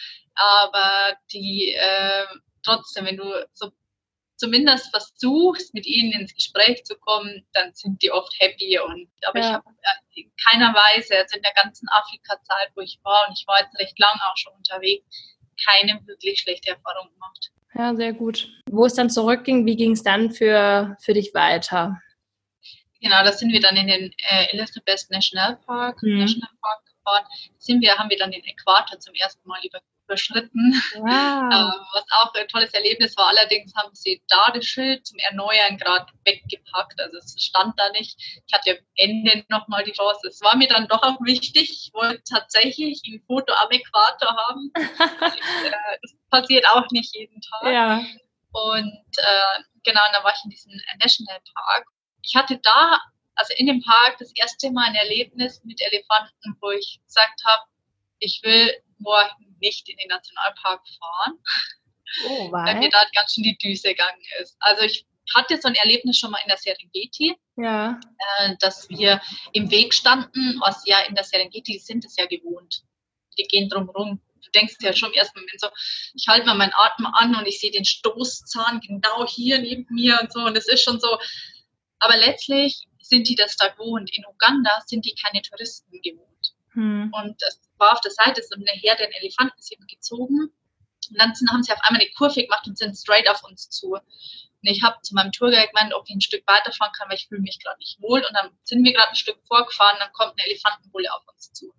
S2: Aber die äh, trotzdem, wenn du so zumindest versuchst, mit ihnen ins Gespräch zu kommen, dann sind die oft happy. Und, aber ja. ich habe äh, in keiner Weise, also in der ganzen Afrika-Zeit, wo ich war, und ich war jetzt recht lang auch schon unterwegs, keine wirklich schlechte Erfahrung gemacht.
S1: Ja, sehr gut. Wo es dann zurückging, wie ging es dann für, für dich weiter?
S2: Genau, da sind wir dann in den äh, Elizabeth National Park, mhm. National Park gefahren. Sind wir, haben wir dann den Äquator zum ersten Mal über überschritten, wow. äh, was auch ein tolles Erlebnis war. Allerdings haben sie da das Schild zum Erneuern gerade weggepackt, also es stand da nicht. Ich hatte am Ende nochmal die Chance, es war mir dann doch auch wichtig, ich wollte tatsächlich ein Foto am Äquator haben. ich, äh, das passiert auch nicht jeden Tag.
S1: Ja.
S2: Und äh, genau, und dann war ich in diesem Nationalpark. Ich hatte da, also in dem Park, das erste Mal ein Erlebnis mit Elefanten, wo ich gesagt habe, ich will morgen nicht in den Nationalpark fahren,
S1: Oh,
S2: weil mir
S1: weil?
S2: da ganz schön die Düse gegangen ist. Also ich hatte so ein Erlebnis schon mal in der Serengeti,
S1: Ja.
S2: äh, dass wir im Weg standen, was ja in der Serengeti, die sind es ja gewohnt. Die gehen drum rum. Du denkst ja schon im ersten Moment so, ich halte mal meinen Atem an und ich sehe den Stoßzahn genau hier neben mir und so. Und es ist schon so. Aber letztlich sind die das da gewohnt. In Uganda sind die keine Touristen gewohnt.
S1: Hm.
S2: Und es war auf der Seite so eine Herde an Elefanten sind gezogen. Und dann sind, haben sie auf einmal eine Kurve gemacht und sind straight auf uns zu. Und ich habe zu meinem Tourguide gemeint, ob ich ein Stück weiterfahren kann, weil ich fühle mich gerade nicht wohl. Und dann sind wir gerade ein Stück vorgefahren, dann kommt eine Elefantenbulle auf uns zu.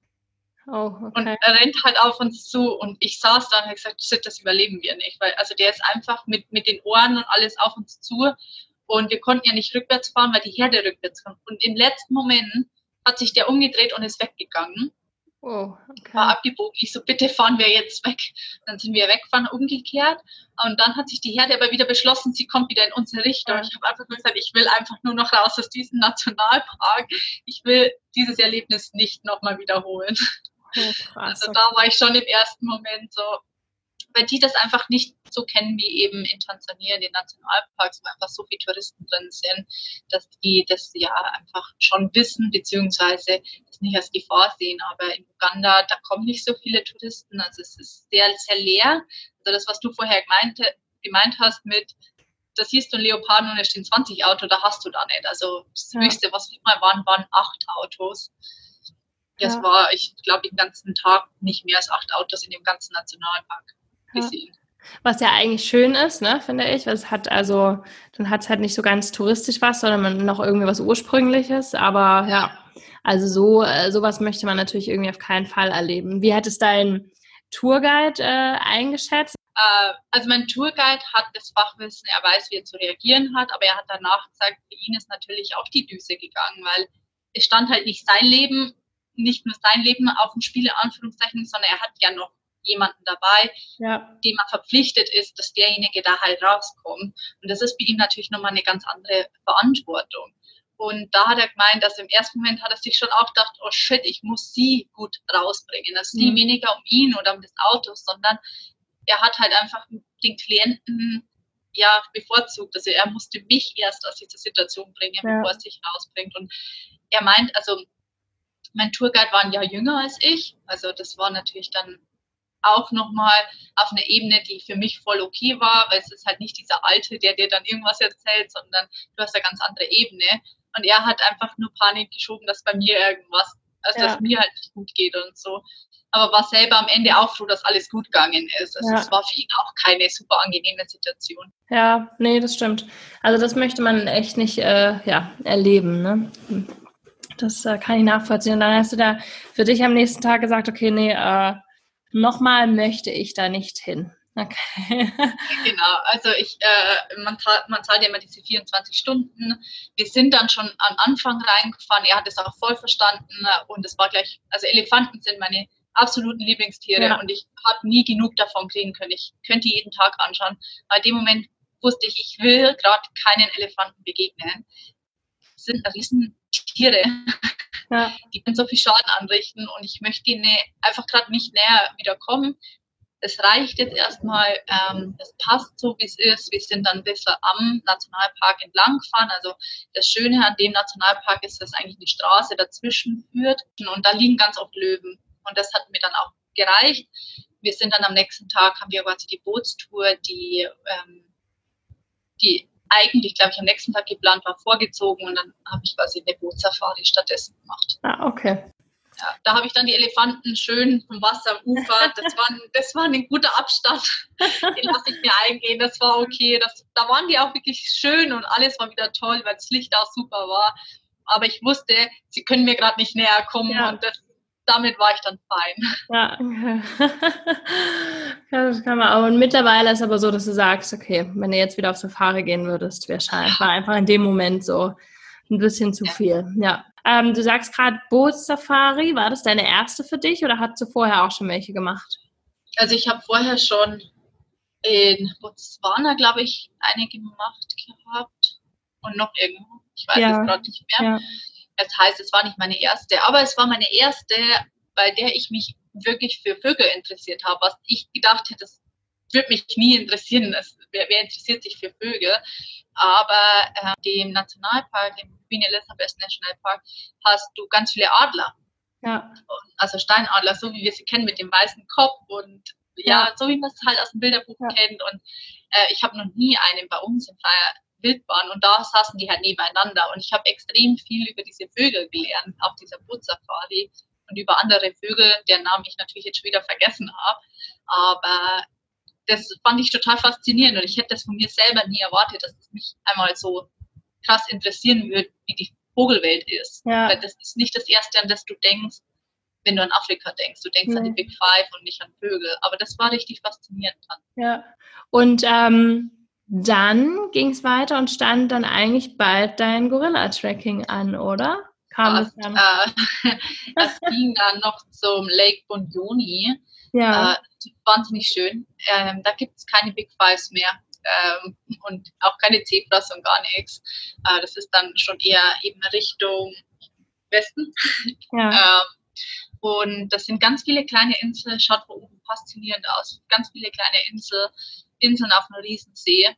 S1: Oh,
S2: Und
S1: okay.
S2: er rennt halt auf uns zu und ich saß da und habe gesagt, shit, das überleben wir nicht. Weil also der ist einfach mit, mit den Ohren und alles auf uns zu und wir konnten ja nicht rückwärts fahren, weil die Herde rückwärts kommt. Und im letzten Moment hat sich der umgedreht und ist weggegangen.
S1: Oh,
S2: War
S1: okay.
S2: abgebogen. Ich so, bitte fahren wir jetzt weg. Dann sind wir weggefahren, umgekehrt. Und dann hat sich die Herde aber wieder beschlossen, sie kommt wieder in unsere Richtung.
S1: Ja.
S2: Ich habe einfach nur gesagt, ich will einfach nur noch raus aus diesem Nationalpark. Ich will dieses Erlebnis nicht nochmal wiederholen.
S1: Oh, krass.
S2: Also da war ich schon im ersten Moment so, weil die das einfach nicht so kennen wie eben in Tansania, in den Nationalparks, wo einfach so viele Touristen drin sind, dass die das ja einfach schon wissen, beziehungsweise das nicht als Gefahr sehen. Aber in Uganda, da kommen nicht so viele Touristen, also es ist sehr, sehr leer. Also das, was du vorher gemeint, gemeint hast mit, da siehst du einen Leoparden und es stehen zwanzig Autos, da hast du da nicht. Also das
S1: Ja.
S2: Höchste, was wir mal waren, waren acht Autos. Das
S1: Ja.
S2: war, ich glaube, den ganzen Tag nicht mehr als acht Autos in dem ganzen Nationalpark gesehen.
S1: Was ja eigentlich schön ist, ne, finde ich. Weil es hat also, dann hat es halt nicht so ganz touristisch was, sondern man noch irgendwie was Ursprüngliches. Aber ja, also so äh, sowas möchte man natürlich irgendwie auf keinen Fall erleben. Wie hat es dein Tourguide äh, eingeschätzt?
S2: Äh, also mein Tourguide hat das Fachwissen, er weiß, wie er zu reagieren hat, aber er hat danach gesagt, für ihn ist natürlich auch die Düse gegangen, weil es stand halt nicht sein Leben, nicht nur sein Leben auf dem Spiel, in Anführungszeichen, sondern er hat ja noch jemanden dabei,
S1: Ja.
S2: dem er verpflichtet ist, dass derjenige da halt rauskommt. Und das ist für ihn natürlich nochmal eine ganz andere Verantwortung. Und da hat er gemeint, dass im ersten Moment hat er sich schon auch gedacht, oh shit, ich muss sie gut rausbringen. Es ist nie
S1: Mhm.
S2: weniger um ihn oder um das Auto, sondern er hat halt einfach den Klienten ja bevorzugt. Also er musste mich erst aus dieser Situation bringen,
S1: Ja.
S2: bevor er sich rausbringt. Und er meint, also mein Tourguide war ein Jahr jünger als ich. Also das war natürlich dann auch nochmal auf einer Ebene, die für mich voll okay war, weil es ist halt nicht dieser Alte, der dir dann irgendwas erzählt, sondern du hast eine ganz andere Ebene. Und er hat einfach nur Panik geschoben, dass bei mir irgendwas, also
S1: Ja.
S2: dass mir halt nicht gut geht und so. Aber war selber am Ende auch froh, dass alles gut gegangen ist. Also
S1: Ja.
S2: es war für ihn auch keine super angenehme Situation.
S1: Ja, nee, das stimmt. Also das möchte man echt nicht äh, ja, erleben, ne? Das äh, kann ich nachvollziehen. Und dann hast du da für dich am nächsten Tag gesagt, okay, nee, äh, nochmal möchte ich da nicht hin. Okay.
S2: Genau, also ich, äh, man, zahlt, man zahlt ja immer diese vierundzwanzig Stunden. Wir sind dann schon am Anfang reingefahren, er hat es auch voll verstanden und es war gleich, also Elefanten sind meine absoluten Lieblingstiere
S1: Ja.
S2: und ich habe nie genug davon kriegen können. Ich könnte die jeden Tag anschauen. Aber in dem Moment wusste ich, ich will gerade keinen Elefanten begegnen. Das sind riesen Tiere,
S1: Ja.
S2: die können so viel Schaden anrichten und ich möchte ihnen einfach gerade nicht näher wieder kommen. Es reicht jetzt erstmal, ähm, es passt so, wie es ist. Wir sind dann ein bisschen am Nationalpark entlang gefahren. Also das Schöne an dem Nationalpark ist, dass eigentlich eine Straße dazwischen führt und da liegen ganz oft Löwen. Und das hat mir dann auch gereicht. Wir sind dann am nächsten Tag, haben wir quasi die Bootstour, die, ähm, die eigentlich, glaube ich, am nächsten Tag geplant war, vorgezogen und dann habe ich quasi eine Bootsafari stattdessen gemacht.
S1: Ah, okay.
S2: Ja, da habe ich dann die Elefanten schön vom Wasser am Ufer. Das war, das war ein guter Abstand. Den lasse ich mir eingehen. Das war okay. Das, da waren die auch wirklich schön und alles war wieder toll, weil das Licht auch super war. Aber ich wusste, sie können mir gerade nicht näher kommen
S1: Ja.
S2: und das, damit war ich dann fein.
S1: Ja, okay. Ja, das kann man auch. Und mittlerweile ist aber so, dass du sagst, okay, wenn du jetzt wieder auf Safari gehen würdest, wäre schade. War einfach in dem Moment so ein bisschen zu
S2: Ja.
S1: viel. Ja. Ähm, du sagst gerade Bootssafari. War das deine erste für dich oder hast du vorher auch schon welche gemacht?
S2: Also ich habe vorher schon In Botswana, glaube ich, eine gemacht gehabt und noch irgendwo. Ich weiß
S1: Ja,
S2: es gerade nicht mehr.
S1: ja,
S2: Das heißt, es war nicht meine erste, aber es war meine erste, bei der ich mich wirklich für Vögel interessiert habe, was ich gedacht hätte, das würde mich nie interessieren. Das, wer, wer interessiert sich für Vögel? Aber äh, dem Nationalpark, im Queen Elizabeth National Park, hast du ganz viele Adler.
S1: ja,
S2: Also Steinadler, so wie wir sie kennen, mit dem weißen Kopf und ja,
S1: ja,
S2: so wie man es halt aus dem Bilderbuch
S1: ja.
S2: kennt. Und äh, ich habe noch nie einen bei uns in freier Wildbahn und da saßen die halt nebeneinander und ich habe extrem viel über diese Vögel gelernt auf dieser Bootsafari und über andere Vögel, deren Namen ich natürlich jetzt schon wieder vergessen habe. Aber das fand ich total faszinierend und ich hätte das von mir selber nie erwartet, dass es mich einmal so krass interessieren würde, wie die Vogelwelt ist.
S1: Ja.
S2: Weil das ist nicht das Erste, an das du denkst, wenn du an Afrika denkst. Du denkst
S1: Nee.
S2: an die Big Five und nicht an Vögel. Aber das war richtig faszinierend dran.
S1: Ja. Und ähm, dann ging es weiter und stand dann eigentlich bald dein Gorilla-Tracking an, oder? Kam das
S2: Fast,
S1: dann?
S2: äh, das ging dann noch zum Lake Bunyoni.
S1: Ja.
S2: Äh, wahnsinnig schön. Ähm, da gibt es keine Big Fives mehr. Ähm, und auch keine Zebras und gar nichts. Äh, das ist dann schon eher eben Richtung Westen.
S1: Ja.
S2: ähm, und das sind ganz viele kleine Inseln, schaut von oben faszinierend aus. Ganz viele kleine Insel, Inseln auf einem Riesensee.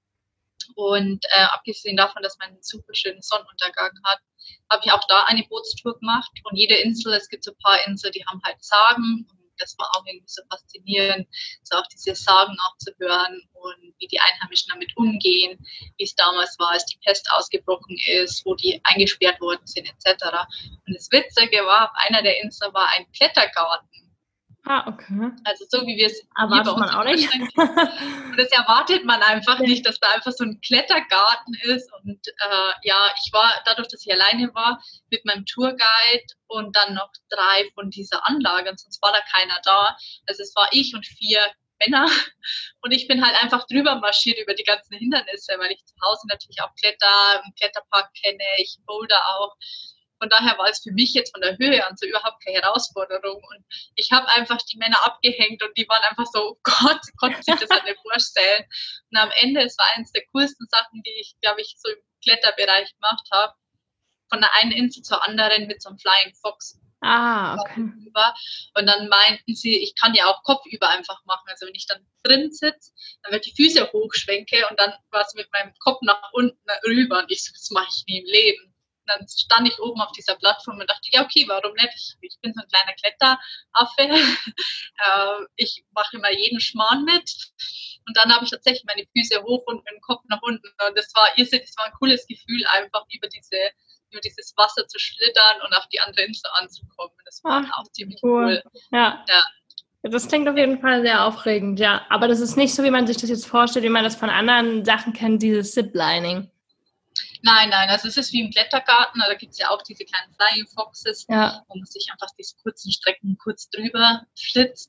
S2: Und äh, abgesehen davon, dass man einen super schönen Sonnenuntergang hat, habe ich auch da eine Bootstour gemacht. Und jede Insel, es gibt so ein paar Inseln, die haben halt Sagen. Und das war auch irgendwie so faszinierend, so auch diese Sagen auch zu hören und wie die Einheimischen damit umgehen, wie es damals war, als die Pest ausgebrochen ist, wo die eingesperrt worden sind, et cetera. Und das Witzige war, auf einer der Inseln war ein Klettergarten.
S1: Ah, okay.
S2: Also so wie wir es
S1: Erwartet
S2: hier bei uns
S1: man auch nicht.
S2: Und das erwartet man einfach
S1: Ja.
S2: nicht, dass da einfach so ein Klettergarten ist. Und äh, ja, ich war, dadurch, dass ich alleine war, mit meinem Tourguide und dann noch drei von dieser Anlage, und sonst war da keiner da. Also es war ich und vier Männer. Und ich bin halt einfach drüber marschiert über die ganzen Hindernisse, weil ich zu Hause natürlich auch Kletter, einen Kletterpark kenne, ich boulder auch. Von daher war es für mich jetzt von der Höhe an so überhaupt keine Herausforderung. Und ich habe einfach die Männer abgehängt und die waren einfach so, oh Gott, konnten sich das halt nicht vorstellen. Und am Ende, es war eines der coolsten Sachen, die ich, glaube ich, so im Kletterbereich gemacht habe. Von der einen Insel zur anderen mit so einem Flying Fox.
S1: Ah, okay.
S2: Und dann meinten sie, ich kann ja auch kopfüber einfach machen. Also wenn ich dann drin sitze, dann wird die Füße hochschwenke und dann war es mit meinem Kopf nach unten rüber. Und ich so, das mache ich nie im Leben. Und dann stand ich oben auf dieser Plattform und dachte, ja okay, warum nicht? Ich, ich bin so ein kleiner Kletteraffe. äh, ich mache immer jeden Schmarrn mit. Und dann habe ich tatsächlich meine Füße hoch und meinen Kopf nach unten. Und das war, ihr seht, das war ein cooles Gefühl, einfach über diese über dieses Wasser zu schlittern und auf die andere Insel anzukommen. Das war Ach, auch ziemlich cool. cool.
S1: Ja. ja. Das klingt auf jeden Fall sehr aufregend, ja. Aber das ist nicht so, wie man sich das jetzt vorstellt, wie man das von anderen Sachen kennt, dieses Ziplining.
S2: Nein, nein, also es ist wie im Klettergarten, da gibt es ja auch diese kleinen Flying Foxes,
S1: ja.
S2: wo man sich einfach diese kurzen Strecken kurz drüber flitzt.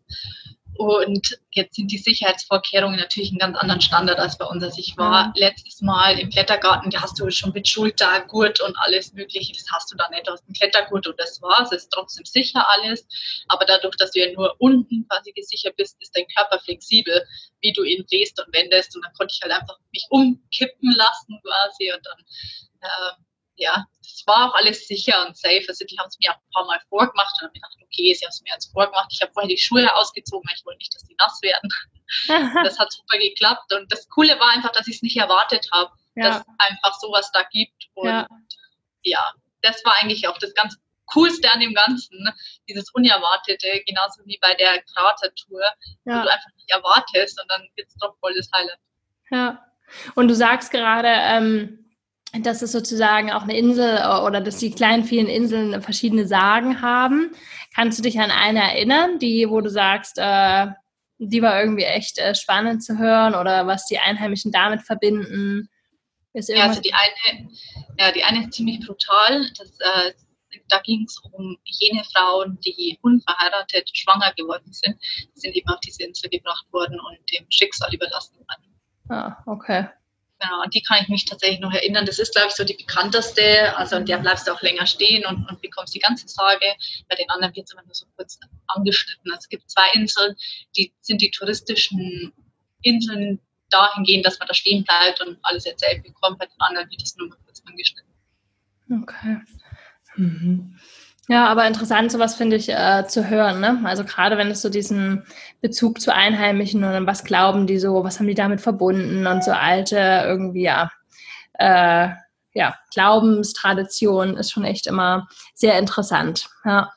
S2: Und jetzt sind die Sicherheitsvorkehrungen natürlich einen ganz anderen Standard als bei uns. Also ich war ja. letztes Mal im Klettergarten, da hast du schon mit Schultergurt und alles Mögliche, das hast du da nicht, du hast einen Klettergurt und das war's, es ist trotzdem sicher alles. Aber dadurch, dass du ja nur unten quasi gesichert bist, ist dein Körper flexibel, wie du ihn drehst und wendest. Und dann konnte ich halt einfach mich umkippen lassen quasi und dann äh, ja, das war auch alles sicher und safe. Also die haben es mir auch ein paar Mal vorgemacht und habe mir gedacht, okay, sie haben es mir jetzt vorgemacht. Ich habe vorher die Schuhe ausgezogen, weil ich wollte nicht, dass die nass werden. Das hat super geklappt und das Coole war einfach, dass ich es nicht erwartet habe, ja. dass es einfach sowas da gibt. Und ja. ja, das war eigentlich auch das ganz Coolste an dem Ganzen, ne? Dieses Unerwartete, genauso wie bei der Kratertour, ja. wo du einfach nicht erwartest und dann wird es doch voll das Highlight.
S1: Ja, und du sagst gerade, ähm, dass es sozusagen auch eine Insel oder dass die kleinen, vielen Inseln verschiedene Sagen haben. Kannst du dich an eine erinnern, die, wo du sagst, äh, die war irgendwie echt äh, spannend zu hören oder was die Einheimischen damit verbinden?
S2: Ist ja, also die eine, ja, die eine ist ziemlich brutal. Das, äh, da ging es um jene Frauen, die unverheiratet schwanger geworden sind. Die sind eben auf diese Insel gebracht worden und dem Schicksal überlassen worden.
S1: Ah, okay.
S2: Genau, an die kann ich mich tatsächlich noch erinnern. Das ist, glaube ich, so die bekannteste. Also an der bleibst du auch länger stehen und, und bekommst die ganze Sage. Bei den anderen wird es immer nur so kurz angeschnitten. Also es gibt zwei Inseln, die sind die touristischen Inseln dahingehend, dass man da stehen bleibt und alles erzählt bekommt, bei den anderen wird es nur mal kurz angeschnitten.
S1: Okay. Mhm. Ja, aber interessant, sowas finde ich äh, zu hören, ne? Also gerade wenn es so diesen Bezug zu Einheimischen und was glauben die so, was haben die damit verbunden und so alte irgendwie, ja, äh, ja, Glaubenstradition ist schon echt immer sehr interessant. Ja.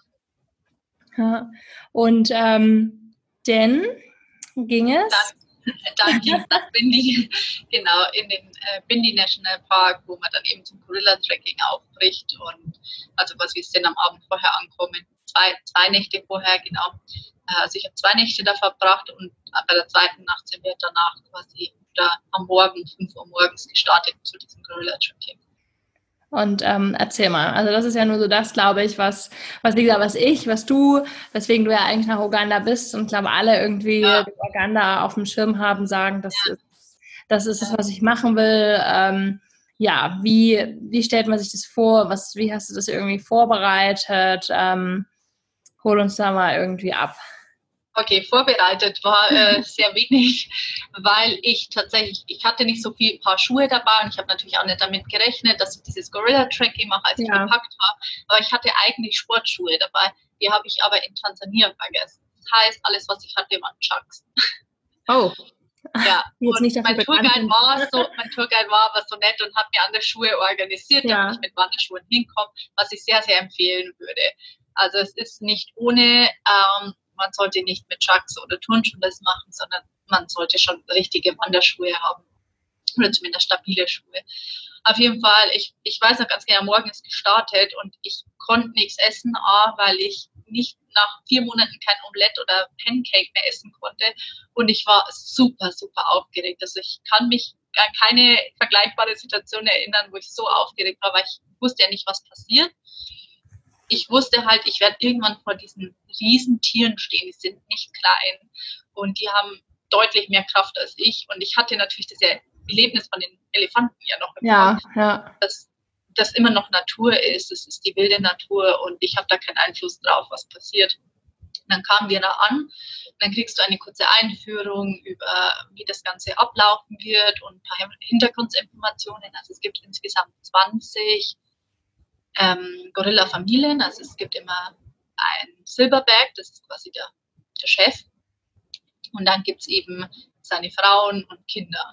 S1: Ja. Und ähm, dann ging es?
S2: Dann, dann ging es nach Bindi, genau, in den äh, Bindi National Park, wo man dann eben zum Gorilla-Tracking aufbricht und also was wir sind am Abend vorher ankommen, zwei, zwei Nächte vorher, genau. Äh, also ich habe zwei Nächte da verbracht und bei der zweiten Nacht sind wir danach quasi oder am Morgen, fünf Uhr morgens gestartet zu diesem Gorilla-Tracking.
S1: Und ähm, erzähl mal, also das ist ja nur so das, glaube ich, was, was wie gesagt, was ich, was du, weswegen du ja eigentlich nach Uganda bist und glaube alle irgendwie
S2: Ja.
S1: Uganda auf dem Schirm haben, sagen, das ja. ist das ist es, was ich machen will. Ähm, ja, wie, wie stellt man sich das vor? Was, wie hast du das irgendwie vorbereitet? Ähm, hol uns da mal irgendwie ab.
S2: Okay, vorbereitet war äh, sehr wenig, weil ich tatsächlich, ich hatte nicht so viel Paar Schuhe dabei und ich habe natürlich auch nicht damit gerechnet, dass ich dieses Gorilla-Tracking mache, als ja. ich gepackt habe. Aber ich hatte eigentlich Sportschuhe dabei, die habe ich aber in Tansania vergessen. Das heißt, alles, was ich hatte, waren Chucks.
S1: Oh.
S2: Ja, und nicht mein Tourguide war so, mein Tourguide war aber so nett und hat mir andere Schuhe organisiert, ja. damit ich mit Wanderschuhen hinkomme, was ich sehr, sehr empfehlen würde. Also es ist nicht ohne, ähm, man sollte nicht mit Chucks oder Turnschuhen das machen, sondern man sollte schon richtige Wanderschuhe haben oder zumindest stabile Schuhe. Auf jeden Fall, ich, ich weiß noch ganz genau, morgen ist gestartet und ich konnte nichts essen, A, weil ich nicht nach vier Monaten kein Omelette oder Pancake mehr essen konnte und ich war super, super aufgeregt. Also ich kann mich an keine vergleichbare Situation erinnern, wo ich so aufgeregt war, weil ich wusste ja nicht, was passiert. Ich wusste halt, ich werde irgendwann vor diesen riesen Tieren stehen, die sind nicht klein und die haben deutlich mehr Kraft als ich und ich hatte natürlich das Erlebnis von den Elefanten ja noch im
S1: ja,
S2: Kopf,
S1: ja.
S2: dass das immer noch Natur ist, es ist die wilde Natur und ich habe da keinen Einfluss drauf, was passiert. Und dann kamen wir da an und dann kriegst du eine kurze Einführung über, wie das Ganze ablaufen wird und ein paar Hintergrundinformationen. Also es gibt insgesamt zwanzig ähm, Gorilla-Familien, also es gibt immer ein Silverback, das ist quasi der, der Chef und dann gibt es eben seine Frauen und Kinder.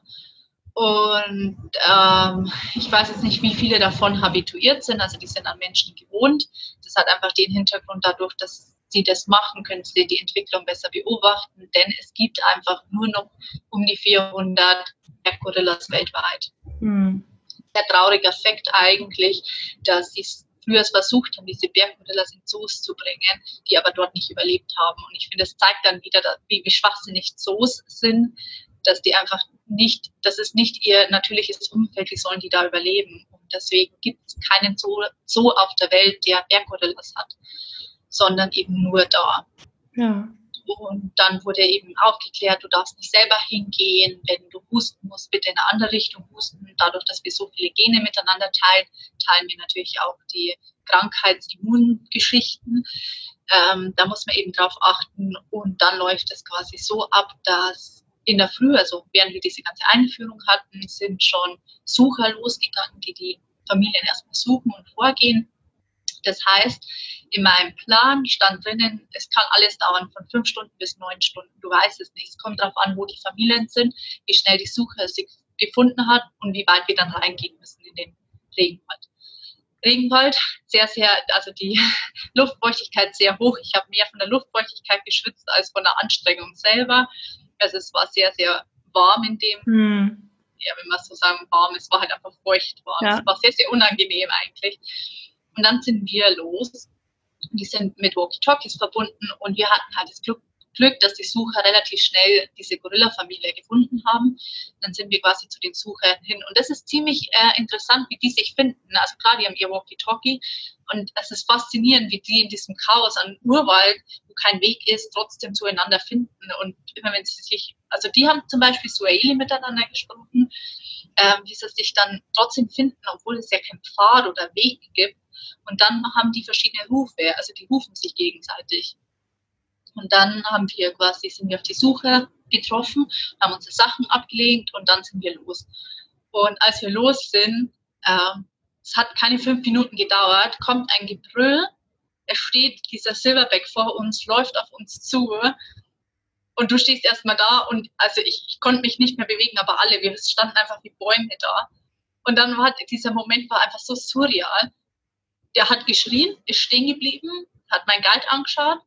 S2: Und ähm, ich weiß jetzt nicht, wie viele davon habituiert sind, also die sind an Menschen gewohnt. Das hat einfach den Hintergrund dadurch, dass sie das machen, können sie die Entwicklung besser beobachten, denn es gibt einfach nur noch um die vierhundert Berggorillas weltweit. Hm. Der traurige Fakt eigentlich, dass sie früher versucht haben, diese Berggorillas in Zoos zu bringen, die aber dort nicht überlebt haben. Und ich finde, es zeigt dann wieder, wie, wie schwachsinnig Zoos sind, dass die einfach nicht, das ist nicht ihr natürliches Umfeld, wie sollen die da überleben? Und deswegen gibt es keinen Zoo, Zoo auf der Welt, der Berggorillas hat, sondern eben nur da. Ja. Und dann wurde eben aufgeklärt, du darfst nicht selber hingehen, wenn du husten musst, bitte in eine andere Richtung husten. Dadurch, dass wir so viele Gene miteinander teilen, teilen wir natürlich auch die Krankheitsimmungeschichten. Ähm, da muss man eben drauf achten und dann läuft es quasi so ab, dass in der Früh, also während wir diese ganze Einführung hatten, sind schon Sucher losgegangen, die die Familien erstmal suchen und vorgehen. Das heißt, in meinem Plan stand drinnen, es kann alles dauern von fünf Stunden bis neun Stunden. Du weißt es nicht. Es kommt darauf an, wo die Familien sind, wie schnell die Suche sich gefunden hat und wie weit wir dann reingehen müssen in den Regenwald. Regenwald, sehr, sehr, also die Luftfeuchtigkeit sehr hoch. Ich habe mehr von der Luftfeuchtigkeit geschwitzt als von der Anstrengung selber. Also es war sehr, sehr warm in dem, hm. ja, wenn man so sagen warm, es war halt einfach feucht warm. Ja. Es war sehr, sehr unangenehm eigentlich. Und dann sind wir los. Die sind mit Walkie-Talkies verbunden und wir hatten halt das Glück, Glück, dass die Sucher relativ schnell diese Gorilla-Familie gefunden haben. Dann sind wir quasi zu den Suchern hin. Und das ist ziemlich äh, interessant, wie die sich finden. Also klar, die haben ihr Walkie-Talkie und es ist faszinierend, wie die in diesem Chaos an Urwald, wo kein Weg ist, trotzdem zueinander finden. Und immer wenn sie sich, also die haben zum Beispiel Swahili miteinander gesprochen, äh, wie sie sich dann trotzdem finden, obwohl es ja keinen Pfad oder Weg gibt. Und dann haben die verschiedene Rufe, also die rufen sich gegenseitig. Und dann haben wir quasi, sind wir auf die Suche getroffen, haben unsere Sachen abgelegt und dann sind wir los. Und als wir los sind, äh, es hat keine fünf Minuten gedauert, kommt ein Gebrüll, es steht dieser Silverback vor uns, läuft auf uns zu und du stehst erstmal da und also ich, ich konnte mich nicht mehr bewegen, aber alle, wir standen einfach wie Bäume da. Und dann war dieser Moment war einfach so surreal. Der hat geschrien, ist stehen geblieben, hat mein Guide angeschaut,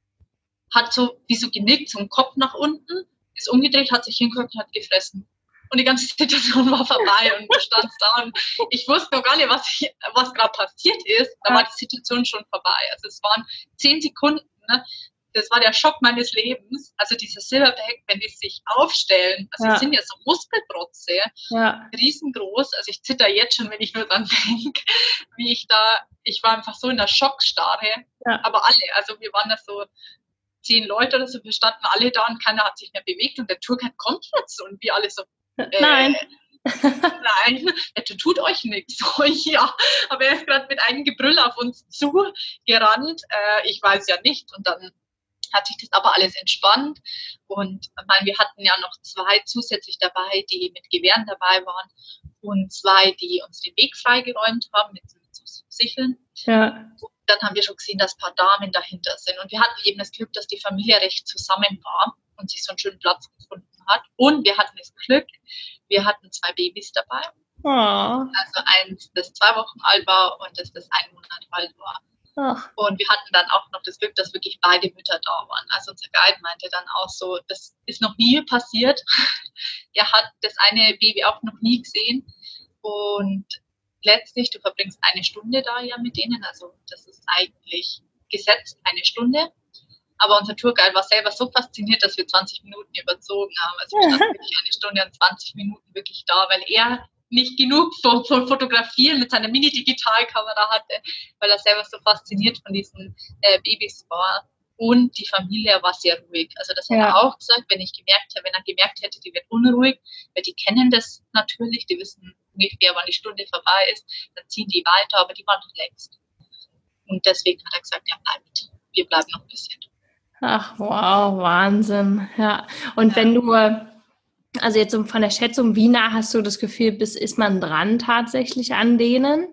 S2: hat so wie so genickt, so einen Kopf nach unten, ist umgedreht, hat sich hingeguckt und hat gefressen. Und die ganze Situation war vorbei und du standst da und ich wusste noch gar nicht, was, was gerade passiert ist. Da war die Situation schon vorbei. Also es waren zehn Sekunden, ne? Das war der Schock meines Lebens. Also diese Silverback, wenn die sich aufstellen, also ja. die sind ja so Muskelprotze, ja. riesengroß. Also ich zitter jetzt schon, wenn ich nur dran denke, wie ich da, ich war einfach so in der Schockstarre. Ja. Aber alle, also wir waren da so zehn Leute oder so, wir standen alle da und keiner hat sich mehr bewegt und der Tourguide kommt jetzt und wir alle so, äh,
S1: nein.
S2: Nein, das tut euch nichts. So, ja, aber er ist gerade mit einem Gebrüll auf uns zugerannt. Äh, ich weiß ja nicht. Und dann hat sich das aber alles entspannt. Und ich meine, wir hatten ja noch zwei zusätzlich dabei, die mit Gewehren dabei waren und zwei, die uns den Weg freigeräumt haben mit, mit so Sicheln. Ja. Und dann haben wir schon gesehen, dass ein paar Damen dahinter sind. Und wir hatten eben das Glück, dass die Familie recht zusammen war und sich so einen schönen Platz gefunden hat. Und wir hatten das Glück, wir hatten zwei Babys dabei.
S1: Oh.
S2: Also eins, das zwei Wochen alt war und das, das ein Monat alt war.
S1: Ach.
S2: Und wir hatten dann auch noch das Glück, dass wirklich beide Mütter da waren. Also unser Guide meinte dann auch so, das ist noch nie passiert. Er hat das eine Baby auch noch nie gesehen. Und letztlich, du verbringst eine Stunde da ja mit denen. Also das ist eigentlich gesetzt eine Stunde. Aber unser Tourguide war selber so fasziniert, dass wir zwanzig Minuten überzogen haben. Also wir standen wirklich eine Stunde und zwanzig Minuten wirklich da, weil er nicht genug von, von Fotografieren mit seiner Mini-Digitalkamera hatte, weil er selber so fasziniert von diesen äh, Babys war. Und die Familie war sehr ruhig. Also das hat ja. er auch gesagt, wenn ich gemerkt habe, wenn er gemerkt hätte, die wird unruhig, weil die kennen das natürlich, die wissen ungefähr, wann die Stunde vorbei ist, dann ziehen die weiter, aber die waren relaxed. Und deswegen hat er gesagt, er bleibt. Wir bleiben noch ein bisschen.
S1: Ach, wow, Wahnsinn. Ja. Und ja. wenn du, also jetzt von der Schätzung, wie nah hast du das Gefühl, bis ist man dran tatsächlich an denen?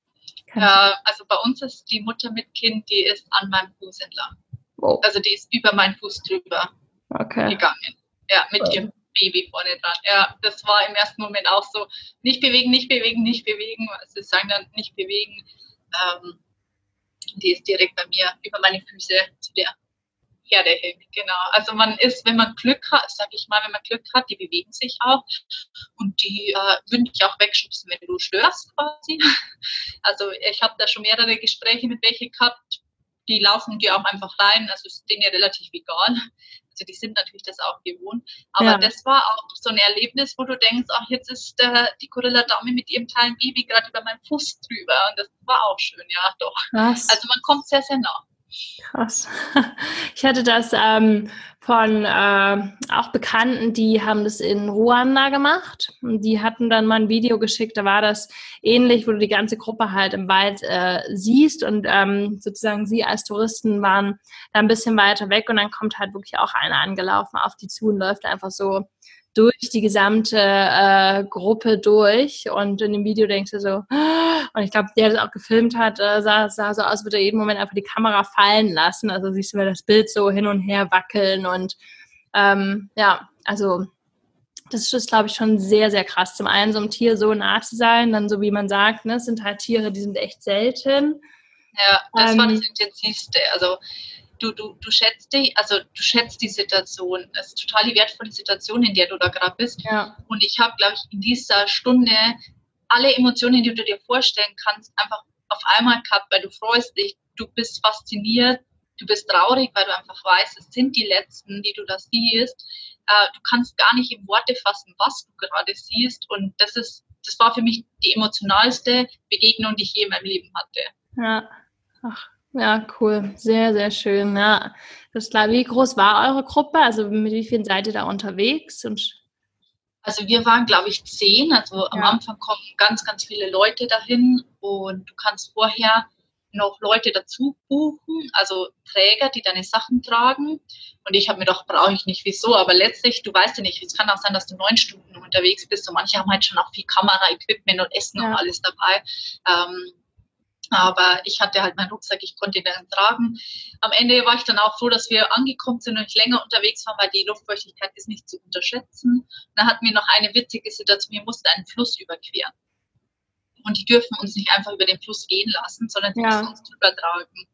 S2: Ja, also bei uns ist die Mutter mit Kind, die ist an meinem Fuß entlang.
S1: Oh.
S2: Also die ist über meinen Fuß drüber
S1: okay.
S2: gegangen. Ja, mit
S1: oh.
S2: ihrem Baby vorne dran. Ja, das war im ersten Moment auch so, nicht bewegen, nicht bewegen, nicht bewegen. Sie sagen dann, nicht bewegen. Ähm, die ist direkt bei mir über meine Füße zu der Herde hin, genau. Also man ist, wenn man Glück hat, sag ich mal, wenn man Glück hat, die bewegen sich auch und die äh, würden dich auch wegschubsen, wenn du störst quasi. Also ich habe da schon mehrere Gespräche mit welchen gehabt, die laufen dir auch einfach rein, also ist denen ja relativ egal. Also die sind natürlich das auch gewohnt. Aber ja. das war auch so ein Erlebnis, wo du denkst, ach, jetzt ist der, die Gorilla-Dame mit ihrem kleinen Baby gerade über meinen Fuß drüber. Und das war auch schön, ja, doch.
S1: Krass.
S2: Also man kommt sehr, sehr nah.
S1: Krass. Ich hatte das ähm, von äh, auch Bekannten, die haben das in Ruanda gemacht. Und die hatten dann mal ein Video geschickt, da war das ähnlich, wo du die ganze Gruppe halt im Wald äh, siehst und ähm, sozusagen sie als Touristen waren da ein bisschen weiter weg und dann kommt halt wirklich auch einer angelaufen auf die zu und läuft einfach so durch die gesamte äh, Gruppe durch und in dem Video denkst du so, und ich glaube, der das auch gefilmt hat, äh, sah, sah so aus, als würde er jeden Moment einfach die Kamera fallen lassen, also siehst du mir das Bild so hin und her wackeln und ähm, ja, also das ist, glaube ich, schon sehr, sehr krass, zum einen so einem Tier so nah zu sein, dann so wie man sagt, ne, es sind halt Tiere, die sind echt selten.
S2: Ja, das
S1: ähm,
S2: war das Intensivste, also Du, du, du schätzt die, also du schätzt die Situation. Es ist total die wertvolle Situation, in der du da gerade bist.
S1: Ja.
S2: Und ich habe, glaube ich, in dieser Stunde alle Emotionen, die du dir vorstellen kannst, einfach auf einmal gehabt, weil du freust dich, du bist fasziniert, du bist traurig, weil du einfach weißt, es sind die Letzten, die du da siehst. Äh, du kannst gar nicht in Worte fassen, was du gerade siehst. Und das ist, das war für mich die emotionalste Begegnung, die ich je in meinem Leben hatte.
S1: Ja, ach. Ja, cool. Sehr, sehr schön. Ja, das ist klar. Wie groß war eure Gruppe? Also mit wie vielen seid ihr da unterwegs? Und
S2: also wir waren, glaube ich, zehn. Also ja. Am Anfang kommen ganz, ganz viele Leute dahin und du kannst vorher noch Leute dazu buchen, also Träger, die deine Sachen tragen. Und ich habe mir gedacht, brauche ich nicht, wieso? Aber letztlich, du weißt ja nicht, es kann auch sein, dass du neun Stunden unterwegs bist und manche haben halt schon auch viel Kamera, Equipment und Essen ja. und alles dabei. Ähm, aber ich hatte halt meinen Rucksack, ich konnte ihn dann tragen. Am Ende war ich dann auch froh, dass wir angekommen sind und nicht länger unterwegs waren, weil die Luftfeuchtigkeit ist nicht zu unterschätzen. Und dann hatten wir noch eine witzige Situation, wir mussten einen Fluss überqueren. Und die dürfen uns nicht einfach über den Fluss gehen lassen, sondern die ja. müssen uns drüber tragen.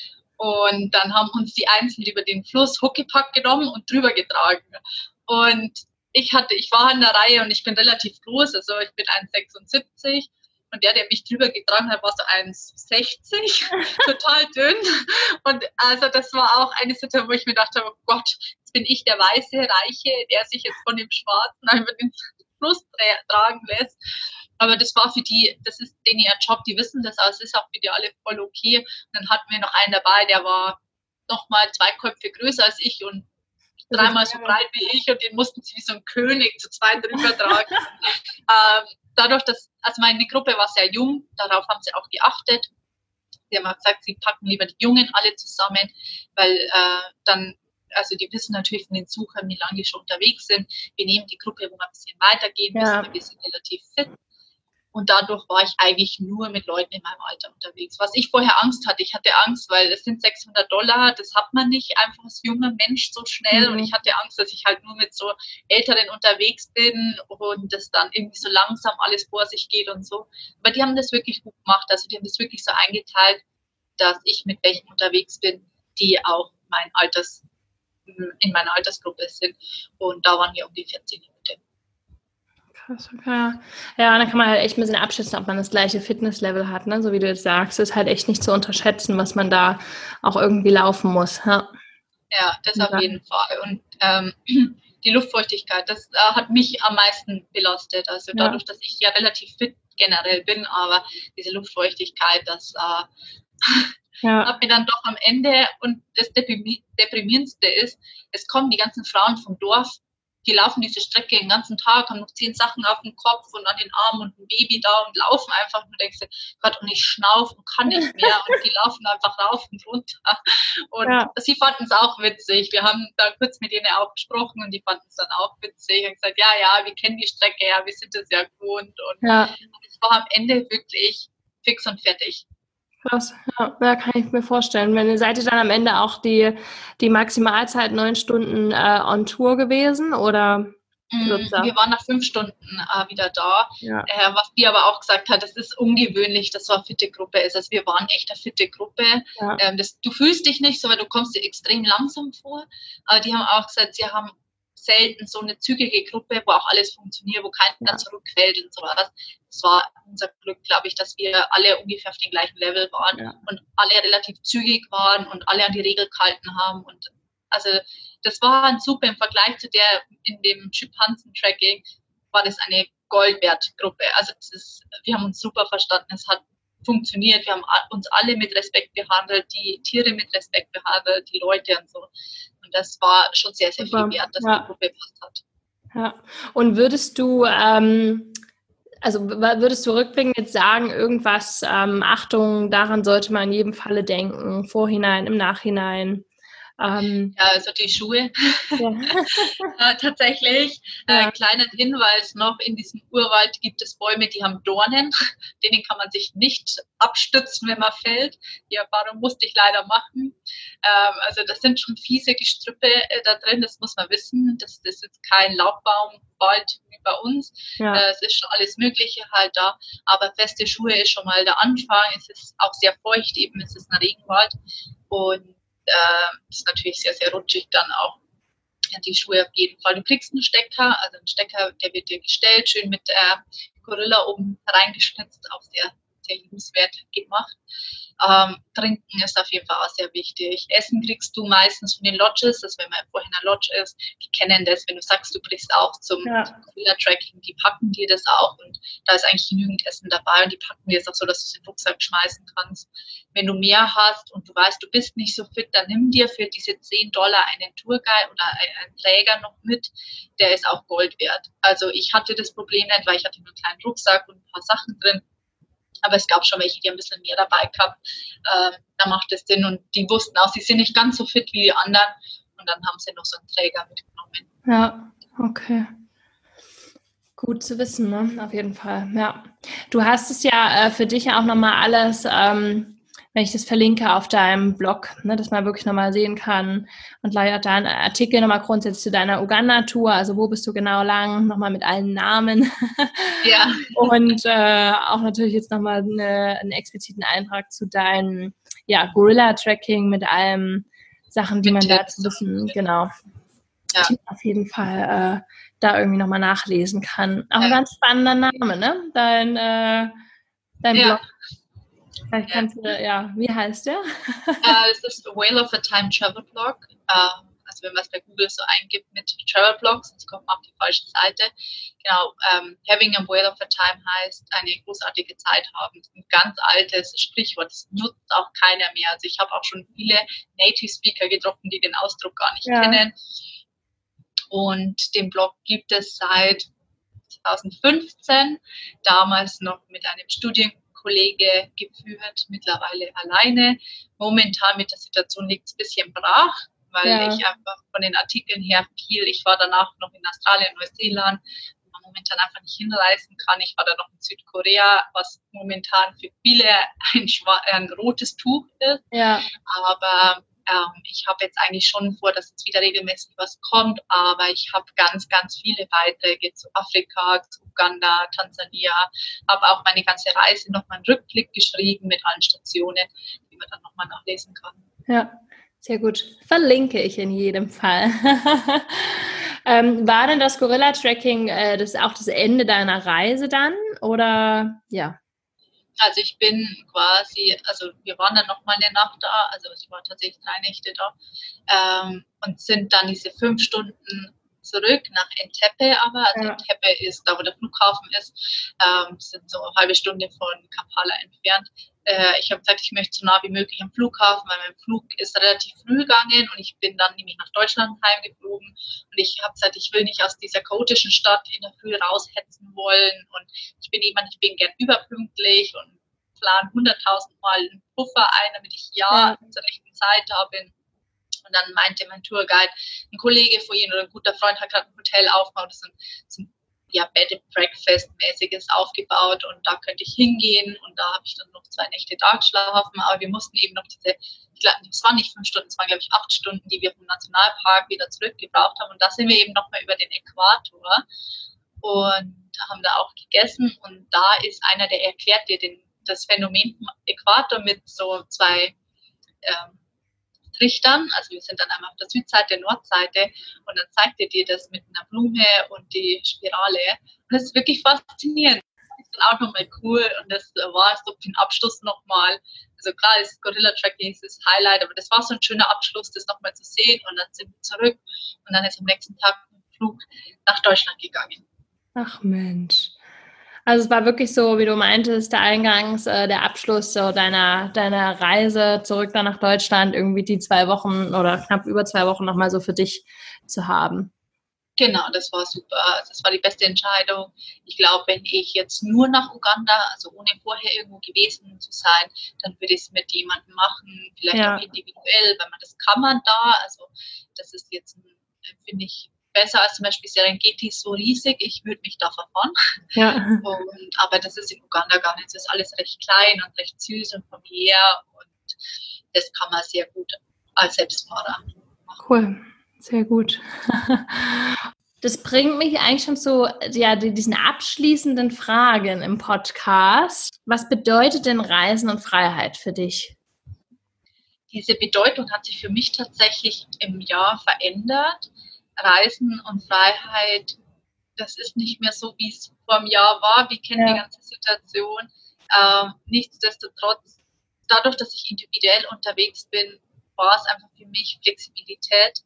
S2: Und dann haben uns die Einzelnen über den Fluss Huckepack genommen und drüber getragen. Und ich hatte, ich war in der Reihe und ich bin relativ groß, also ich bin eins Komma sechsundsiebzig. Und der, der mich drüber getragen hat, war so eins Komma sechzig, total dünn. Und also das war auch eine Situation, wo ich mir dachte, oh Gott, jetzt bin ich der weiße Reiche, der sich jetzt von dem Schwarzen über den Fluss tra- tragen lässt. Aber das war für die, das ist denen ihr Job, die wissen das, aber es ist auch für die alle voll okay. Und dann hatten wir noch einen dabei, der war nochmal zwei Köpfe größer als ich und dreimal so breit wie ich und den mussten sie wie so ein König zu zweit drüber tragen. ähm, dadurch, dass, also meine Gruppe war sehr jung, darauf haben sie auch geachtet. Sie haben auch gesagt, sie packen lieber die Jungen alle zusammen, weil äh, dann, also die wissen natürlich von den Suchern, wie lange die schon unterwegs sind. Wir nehmen die Gruppe, wo wir ein bisschen weitergehen müssen, ja. weil wir sind relativ fit. Und dadurch war ich eigentlich nur mit Leuten in meinem Alter unterwegs. Was ich vorher Angst hatte, ich hatte Angst, weil es sind sechshundert Dollar, das hat man nicht einfach als junger Mensch so schnell. Mhm. Und ich hatte Angst, dass ich halt nur mit so Älteren unterwegs bin und das dann irgendwie so langsam alles vor sich geht und so. Aber die haben das wirklich gut gemacht. Also die haben das wirklich so eingeteilt, dass ich mit welchen unterwegs bin, die auch mein Alters, in meiner Altersgruppe sind. Und da waren wir um die vierzehn Minuten.
S1: Krass, okay. Ja, dann kann man halt echt ein bisschen abschätzen, ob man das gleiche Fitnesslevel hat, ne? So wie du jetzt sagst, ist halt echt nicht zu unterschätzen, was man da auch irgendwie laufen muss. Ja,
S2: ja das ja. auf jeden Fall. Und ähm, die Luftfeuchtigkeit, das äh, hat mich am meisten belastet. Also dadurch, ja. dass ich ja relativ fit generell bin, aber diese Luftfeuchtigkeit, das äh, ja. hat mir dann doch am Ende, und das Deprimierendste ist, es kommen die ganzen Frauen vom Dorf, die laufen diese Strecke den ganzen Tag, haben noch zehn Sachen auf dem Kopf und an den Armen und ein Baby da und laufen einfach und denkst du, Gott, und ich schnaufe und kann nicht mehr und die laufen einfach rauf und runter. Und ja. sie fanden es auch witzig. Wir haben da kurz mit denen auch gesprochen und die fanden es dann auch witzig. Ich habe gesagt, ja, ja, wir kennen die Strecke, ja, wir sind das ja gewohnt. Und ja. es war am Ende wirklich fix und fertig.
S1: Krass, ja, ja, kann ich mir vorstellen. Wenn, seid ihr dann am Ende auch die, die Maximalzeit neun Stunden äh, on Tour gewesen oder kürzer?
S2: Wir waren nach fünf Stunden äh, wieder da. Ja. Äh, was die aber auch gesagt hat, das ist ungewöhnlich, dass so eine fitte Gruppe ist. Also wir waren echt eine fitte Gruppe. Ja. Ähm, das, du fühlst dich nicht so, weil du kommst dir extrem langsam vor. Aber die haben auch gesagt, sie haben selten so eine zügige Gruppe, wo auch alles funktioniert, wo keiner ja. zurückfällt und sowas. Das war unser Glück, glaube ich, dass wir alle ungefähr auf dem gleichen Level waren ja. und alle relativ zügig waren und alle an die Regel gehalten haben. Und also das war ein super im Vergleich zu der in dem Schimpansen-Tracking war das eine Gold-Wert-Gruppe. Also das ist, wir haben uns super verstanden. Es hat funktioniert. Wir haben uns alle mit Respekt behandelt, die Tiere mit Respekt behandelt, die Leute und so. Und das war schon sehr, sehr super. Viel wert, dass ja. die Gruppe gepasst hat.
S1: Ja. Und würdest du, ähm, also würdest du rückblickend jetzt sagen, irgendwas, ähm, Achtung, daran sollte man in jedem Falle denken, vorhinein, im Nachhinein?
S2: Ähm, ja, also die Schuhe. Ja. äh, tatsächlich. Ja. Äh, kleiner Hinweis noch, in diesem Urwald gibt es Bäume, die haben Dornen. Denen kann man sich nicht abstützen, wenn man fällt. Die Erfahrung musste ich leider machen. Ähm, also das sind schon fiese Gestrüppe äh, da drin, das muss man wissen. Das, das ist kein Laubbaumwald wie bei uns. Ja. Äh, es ist schon alles Mögliche halt da. Aber feste Schuhe ist schon mal der Anfang. Es ist auch sehr feucht, eben es ist ein Regenwald. Und äh, ist natürlich sehr, sehr rutschig dann auch. Die Schuhe auf jeden Fall. Du kriegst einen Stecker, also einen Stecker, der wird dir gestellt, schön mit äh, Gorilla oben reingeschnitzt, auch sehr, sehr liebenswert gemacht. Ähm, trinken ist auf jeden Fall auch sehr wichtig. Essen kriegst du meistens von den Lodges, also wenn man vorhin in einer Lodge ist, die kennen das, wenn du sagst, du brichst auch zum ja. Gorilla-Tracking, die packen dir das auch und da ist eigentlich genügend Essen dabei und die packen dir das auch so, dass du es in den Rucksack schmeißen kannst. Wenn du mehr hast und du weißt, du bist nicht so fit, dann nimm dir für diese zehn Dollar einen Tourguide oder einen Träger noch mit, der ist auch Gold wert. Also ich hatte das Problem nicht, weil ich hatte nur einen kleinen Rucksack und ein paar Sachen drin. Aber es gab schon welche, die ein bisschen mehr dabei gehabt. Ähm, da macht es Sinn. Und die wussten auch, sie sind nicht ganz so fit wie die anderen. Und dann haben sie noch so einen Träger mitgenommen.
S1: Ja, okay. Gut zu wissen, ne? Auf jeden Fall, ja. Du hast es ja äh, für dich ja auch nochmal alles, ähm, wenn ich das verlinke auf deinem Blog, ne, dass man wirklich nochmal sehen kann und leider da einen Artikel nochmal grundsätzlich zu deiner Uganda-Tour, also wo bist du genau lang, nochmal mit allen Namen.
S2: Ja.
S1: Und äh, auch natürlich jetzt nochmal eine, einen expliziten Eintrag zu deinem ja, Gorilla-Tracking mit allen Sachen, die mit man dazu wissen, genau. Ja. Die auf jeden Fall äh, da irgendwie nochmal nachlesen kann. Auch ein ja. ganz spannender Name, ne? Dein, äh, dein
S2: ja.
S1: Blog. Vielleicht kannst du, ja, wie heißt der?
S2: Uh, es ist Whale of a Time Travel Blog. Uh, also wenn man es bei Google so eingibt mit Travel Blogs, sonst kommt man auf die falsche Seite. Genau, um, Having a Whale of a Time heißt eine großartige Zeit haben. Das ist ein ganz altes Sprichwort, das nutzt auch keiner mehr. Also ich habe auch schon viele Native Speaker getroffen, die den Ausdruck gar nicht ja. kennen. Und den Blog gibt es seit zwanzig fünfzehn, damals noch mit einem Studienkollege geführt, mittlerweile alleine. Momentan mit der Situation liegt es ein bisschen brach, weil ja. ich einfach von den Artikeln her viel, ich war danach noch in Australien, Neuseeland, wo man momentan einfach nicht hinreisen kann. Ich war dann noch in Südkorea, was momentan für viele ein, ein rotes Tuch ist. Ja. Aber Ähm, ich habe jetzt eigentlich schon vor, dass jetzt wieder regelmäßig was kommt, aber ich habe ganz, ganz viele Beiträge zu Afrika, zu Uganda, Tansania, habe auch meine ganze Reise nochmal einen Rückblick geschrieben mit allen Stationen, die man dann nochmal nachlesen kann.
S1: Ja, sehr gut. Verlinke ich in jedem Fall. ähm, war denn das Gorilla-Tracking äh, das auch das Ende deiner Reise dann, oder ja?
S2: Also ich bin quasi, also wir waren dann noch mal eine Nacht da, also ich war tatsächlich drei Nächte da ähm, und sind dann diese fünf Stunden zurück nach Entebbe, aber also ja. Entebbe ist da, wo der Flughafen ist, ähm, sind so eine halbe Stunde von Kampala entfernt. Äh, ich habe gesagt, ich möchte so nah wie möglich am Flughafen, weil mein Flug ist relativ früh gegangen und ich bin dann nämlich nach Deutschland heimgeflogen und ich habe gesagt, ich will nicht aus dieser chaotischen Stadt in der Früh raushetzen wollen und ich bin jemand, ich bin gern überpünktlich und plan hunderttausend Mal einen Puffer ein, damit ich ja, ja. zur rechten Zeit da bin. Und dann meinte mein Tourguide, ein Kollege von Ihnen oder ein guter Freund hat gerade ein Hotel aufgebaut, das ist ein, so ein ja, Bed and Breakfast-mäßiges aufgebaut und da könnte ich hingehen und da habe ich dann noch zwei Nächte da geschlafen, aber wir mussten eben noch diese, ich glaube, es waren nicht fünf Stunden, es waren glaube ich acht Stunden, die wir vom Nationalpark wieder zurückgebraucht haben und da sind wir eben nochmal über den Äquator und haben da auch gegessen und da ist einer, der erklärt dir den, das Phänomen vom Äquator mit so zwei ähm, Trichtern, also wir sind dann einmal auf der Südseite, Nordseite und dann zeigt er dir das mit einer Blume und die Spirale und das ist wirklich faszinierend. Das ist dann auch nochmal cool und das war so den Abschluss nochmal, also klar, das Gorilla-Tracking ist das Highlight, aber das war so ein schöner Abschluss, das nochmal zu sehen und dann sind wir zurück und dann ist am nächsten Tag ein Flug nach Deutschland gegangen.
S1: Ach Mensch. Also es war wirklich so, wie du meintest, der Eingangs, äh, der Abschluss so deiner, deiner Reise zurück dann nach Deutschland, irgendwie die zwei Wochen oder knapp über zwei Wochen nochmal so für dich zu haben.
S2: Genau, das war super. Das war die beste Entscheidung. Ich glaube, wenn ich jetzt nur nach Uganda, also ohne vorher irgendwo gewesen zu sein, dann würde ich es mit jemandem machen, vielleicht ja. auch individuell, weil man das kann man da. Also das ist jetzt, finde ich, besser als zum Beispiel Serengeti, so riesig, ich würde mich da verfahren. Ja. Und, aber das ist in Uganda gar nicht. Es ist alles recht klein und recht süß und familiär und das kann man sehr gut als Selbstfahrer machen.
S1: Cool, sehr gut. Das bringt mich eigentlich schon zu ja, diesen abschließenden Fragen im Podcast. Was bedeutet denn Reisen und Freiheit für dich?
S2: Diese Bedeutung hat sich für mich tatsächlich im Jahr verändert. Reisen und Freiheit, das ist nicht mehr so, wie es vor einem Jahr war. Wir kennen ja. die ganze Situation. Ähm, nichtsdestotrotz, dadurch, dass ich individuell unterwegs bin, war es einfach für mich Flexibilität.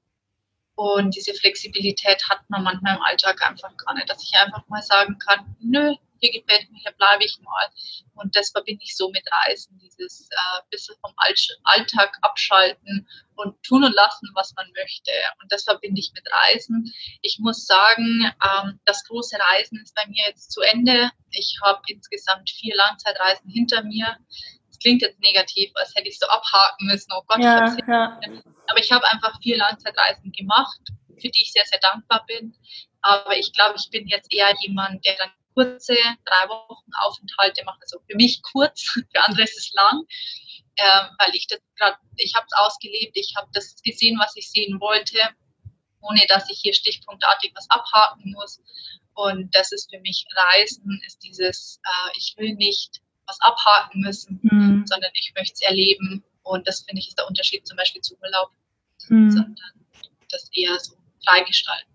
S2: Und diese Flexibilität hat man manchmal im Alltag einfach gar nicht, dass ich einfach mal sagen kann, nö, hier gefällt mir, hier bleibe ich mal. Und das verbinde ich so mit Reisen, dieses äh, bisschen vom Alltag abschalten und tun und lassen, was man möchte. Und das verbinde ich mit Reisen. Ich muss sagen, ähm, das große Reisen ist bei mir jetzt zu Ende. Ich habe insgesamt vier Langzeitreisen hinter mir. Das klingt jetzt negativ, als hätte ich so abhaken müssen. Oh Gott,
S1: ja,
S2: ich
S1: ja.
S2: Aber ich habe einfach vier Langzeitreisen gemacht, für die ich sehr, sehr dankbar bin. Aber ich glaube, ich bin jetzt eher jemand, der dann kurze, drei Wochen Aufenthalte macht. Also für mich kurz, für andere ist es lang, äh, weil ich das gerade, ich habe es ausgelebt, ich habe das gesehen, was ich sehen wollte, ohne dass ich hier stichpunktartig was abhaken muss. Und das ist für mich Reisen, ist dieses, äh, ich will nicht was abhaken müssen, mhm. sondern ich möchte es erleben. Und das, finde ich, ist der Unterschied zum Beispiel zu Urlaub, mhm. sondern das eher so freigestalten.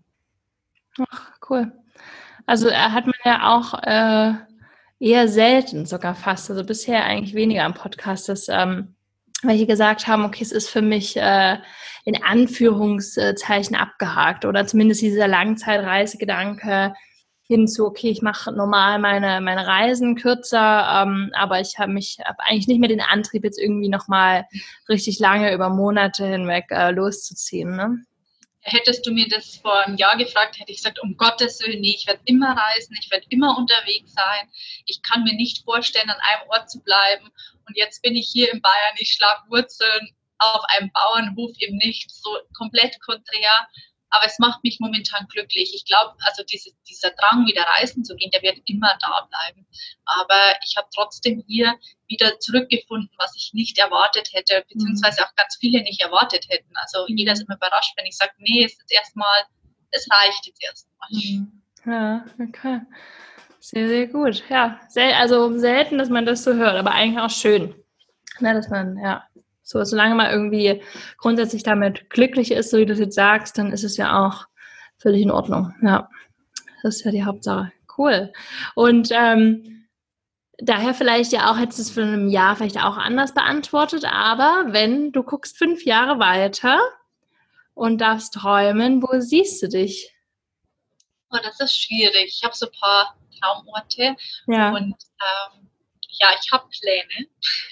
S1: Ach, cool. Also hat man ja auch äh, eher selten sogar fast, also bisher eigentlich weniger am Podcast, dass ähm, welche gesagt haben, okay, es ist für mich äh, in Anführungszeichen abgehakt oder zumindest dieser Langzeitreisegedanke hinzu, okay, ich mache normal meine, meine Reisen kürzer, ähm, aber ich habe mich hab eigentlich nicht mehr den Antrieb, jetzt irgendwie nochmal richtig lange über Monate hinweg äh, loszuziehen, ne?
S2: Hättest du mir das vor einem Jahr gefragt, hätte ich gesagt, um Gottes Willen, nee, ich werde immer reisen, ich werde immer unterwegs sein. Ich kann mir nicht vorstellen, an einem Ort zu bleiben. Und jetzt bin ich hier in Bayern, ich schlage Wurzeln auf einem Bauernhof im Nichts, so komplett konträr. Aber es macht mich momentan glücklich. Ich glaube, also diese, dieser Drang, wieder reisen zu gehen, der wird immer da bleiben. Aber ich habe trotzdem hier wieder zurückgefunden, was ich nicht erwartet hätte, beziehungsweise auch ganz viele nicht erwartet hätten. Also jeder ist immer überrascht, wenn ich sage, nee, es ist jetzt erstmal, es reicht jetzt erstmal.
S1: Ja, okay. Sehr, sehr gut. Ja, sel- also selten, dass man das so hört, aber eigentlich auch schön. Ne, dass man, ja, so, solange man irgendwie grundsätzlich damit glücklich ist, so wie du das jetzt sagst, dann ist es ja auch völlig in Ordnung. Ja, das ist ja die Hauptsache. Cool. Und ähm, daher vielleicht ja auch, hättest du es für ein Jahr vielleicht auch anders beantwortet, aber wenn du guckst fünf Jahre weiter und darfst träumen, wo siehst du dich?
S2: Oh, das ist schwierig. Ich habe so ein paar Traumorte
S1: ja.
S2: und ähm, ja, ich habe Pläne.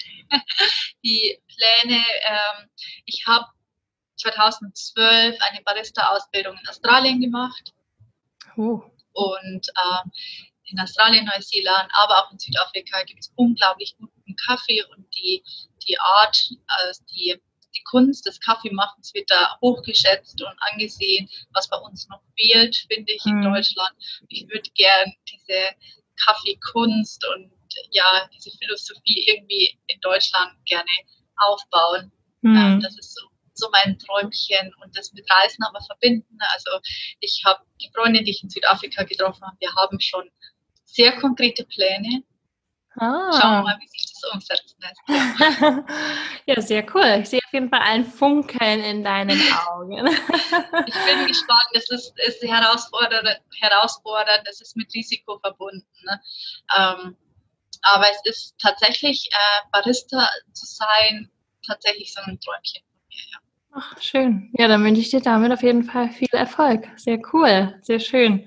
S2: Die Pläne, ähm, ich habe zweitausendzwölf eine Barista-Ausbildung in Australien gemacht.
S1: Oh.
S2: Und ähm, in Australien, Neuseeland, aber auch in Südafrika gibt es unglaublich guten Kaffee und die, die Art, also die, die Kunst des Kaffeemachens wird da hochgeschätzt und angesehen, was bei uns noch fehlt, finde ich, in mhm. Deutschland. Ich würde gern diese Kaffeekunst und ja, diese Philosophie irgendwie in Deutschland gerne aufbauen. Mhm. Ähm, das ist so so mein Träumchen und das mit Reisen aber verbinden. Also ich habe die Freundin, die ich in Südafrika getroffen habe, wir haben schon sehr konkrete Pläne. Ah. Schauen wir mal, wie sich das umsetzen lässt. Ja.
S1: Ja, sehr cool. Ich sehe auf jeden Fall ein Funkeln in deinen Augen.
S2: Ich bin gespannt. Es ist, ist herausfordernd, herausfordernd, es ist mit Risiko verbunden. Ne? Ähm, aber es ist tatsächlich, äh, Barista zu sein, tatsächlich so ein Träumchen. Ja.
S1: Ach, schön. Ja, dann wünsche ich dir damit auf jeden Fall viel Erfolg. Sehr cool, sehr schön.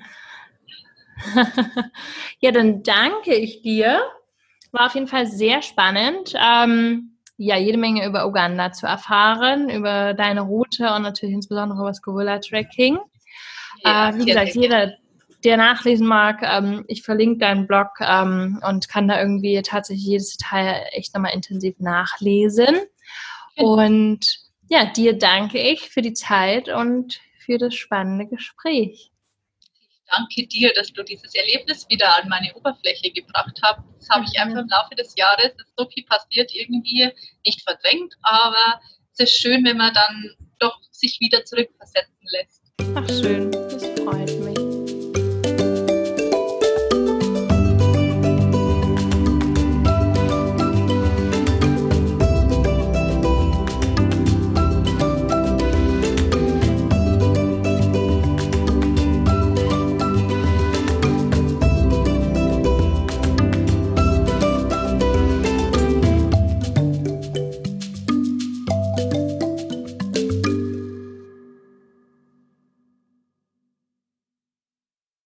S1: Ja, dann danke ich dir. War auf jeden Fall sehr spannend, ähm, ja, jede Menge über Uganda zu erfahren, über deine Route und natürlich insbesondere über das Gorilla-Tracking. Ja, äh, wie gesagt, jeder, der nachlesen mag, ähm, ich verlinke deinen Blog ähm, und kann da irgendwie tatsächlich jedes Detail echt nochmal intensiv nachlesen. Und ja, dir danke ich für die Zeit und für das spannende Gespräch.
S2: Ich danke dir, dass du dieses Erlebnis wieder an meine Oberfläche gebracht hast. Das habe ich einfach im Laufe des Jahres, ist so viel passiert, irgendwie nicht verdrängt, aber es ist schön, wenn man dann doch sich wieder zurückversetzen lässt.
S1: Ach, schön. Das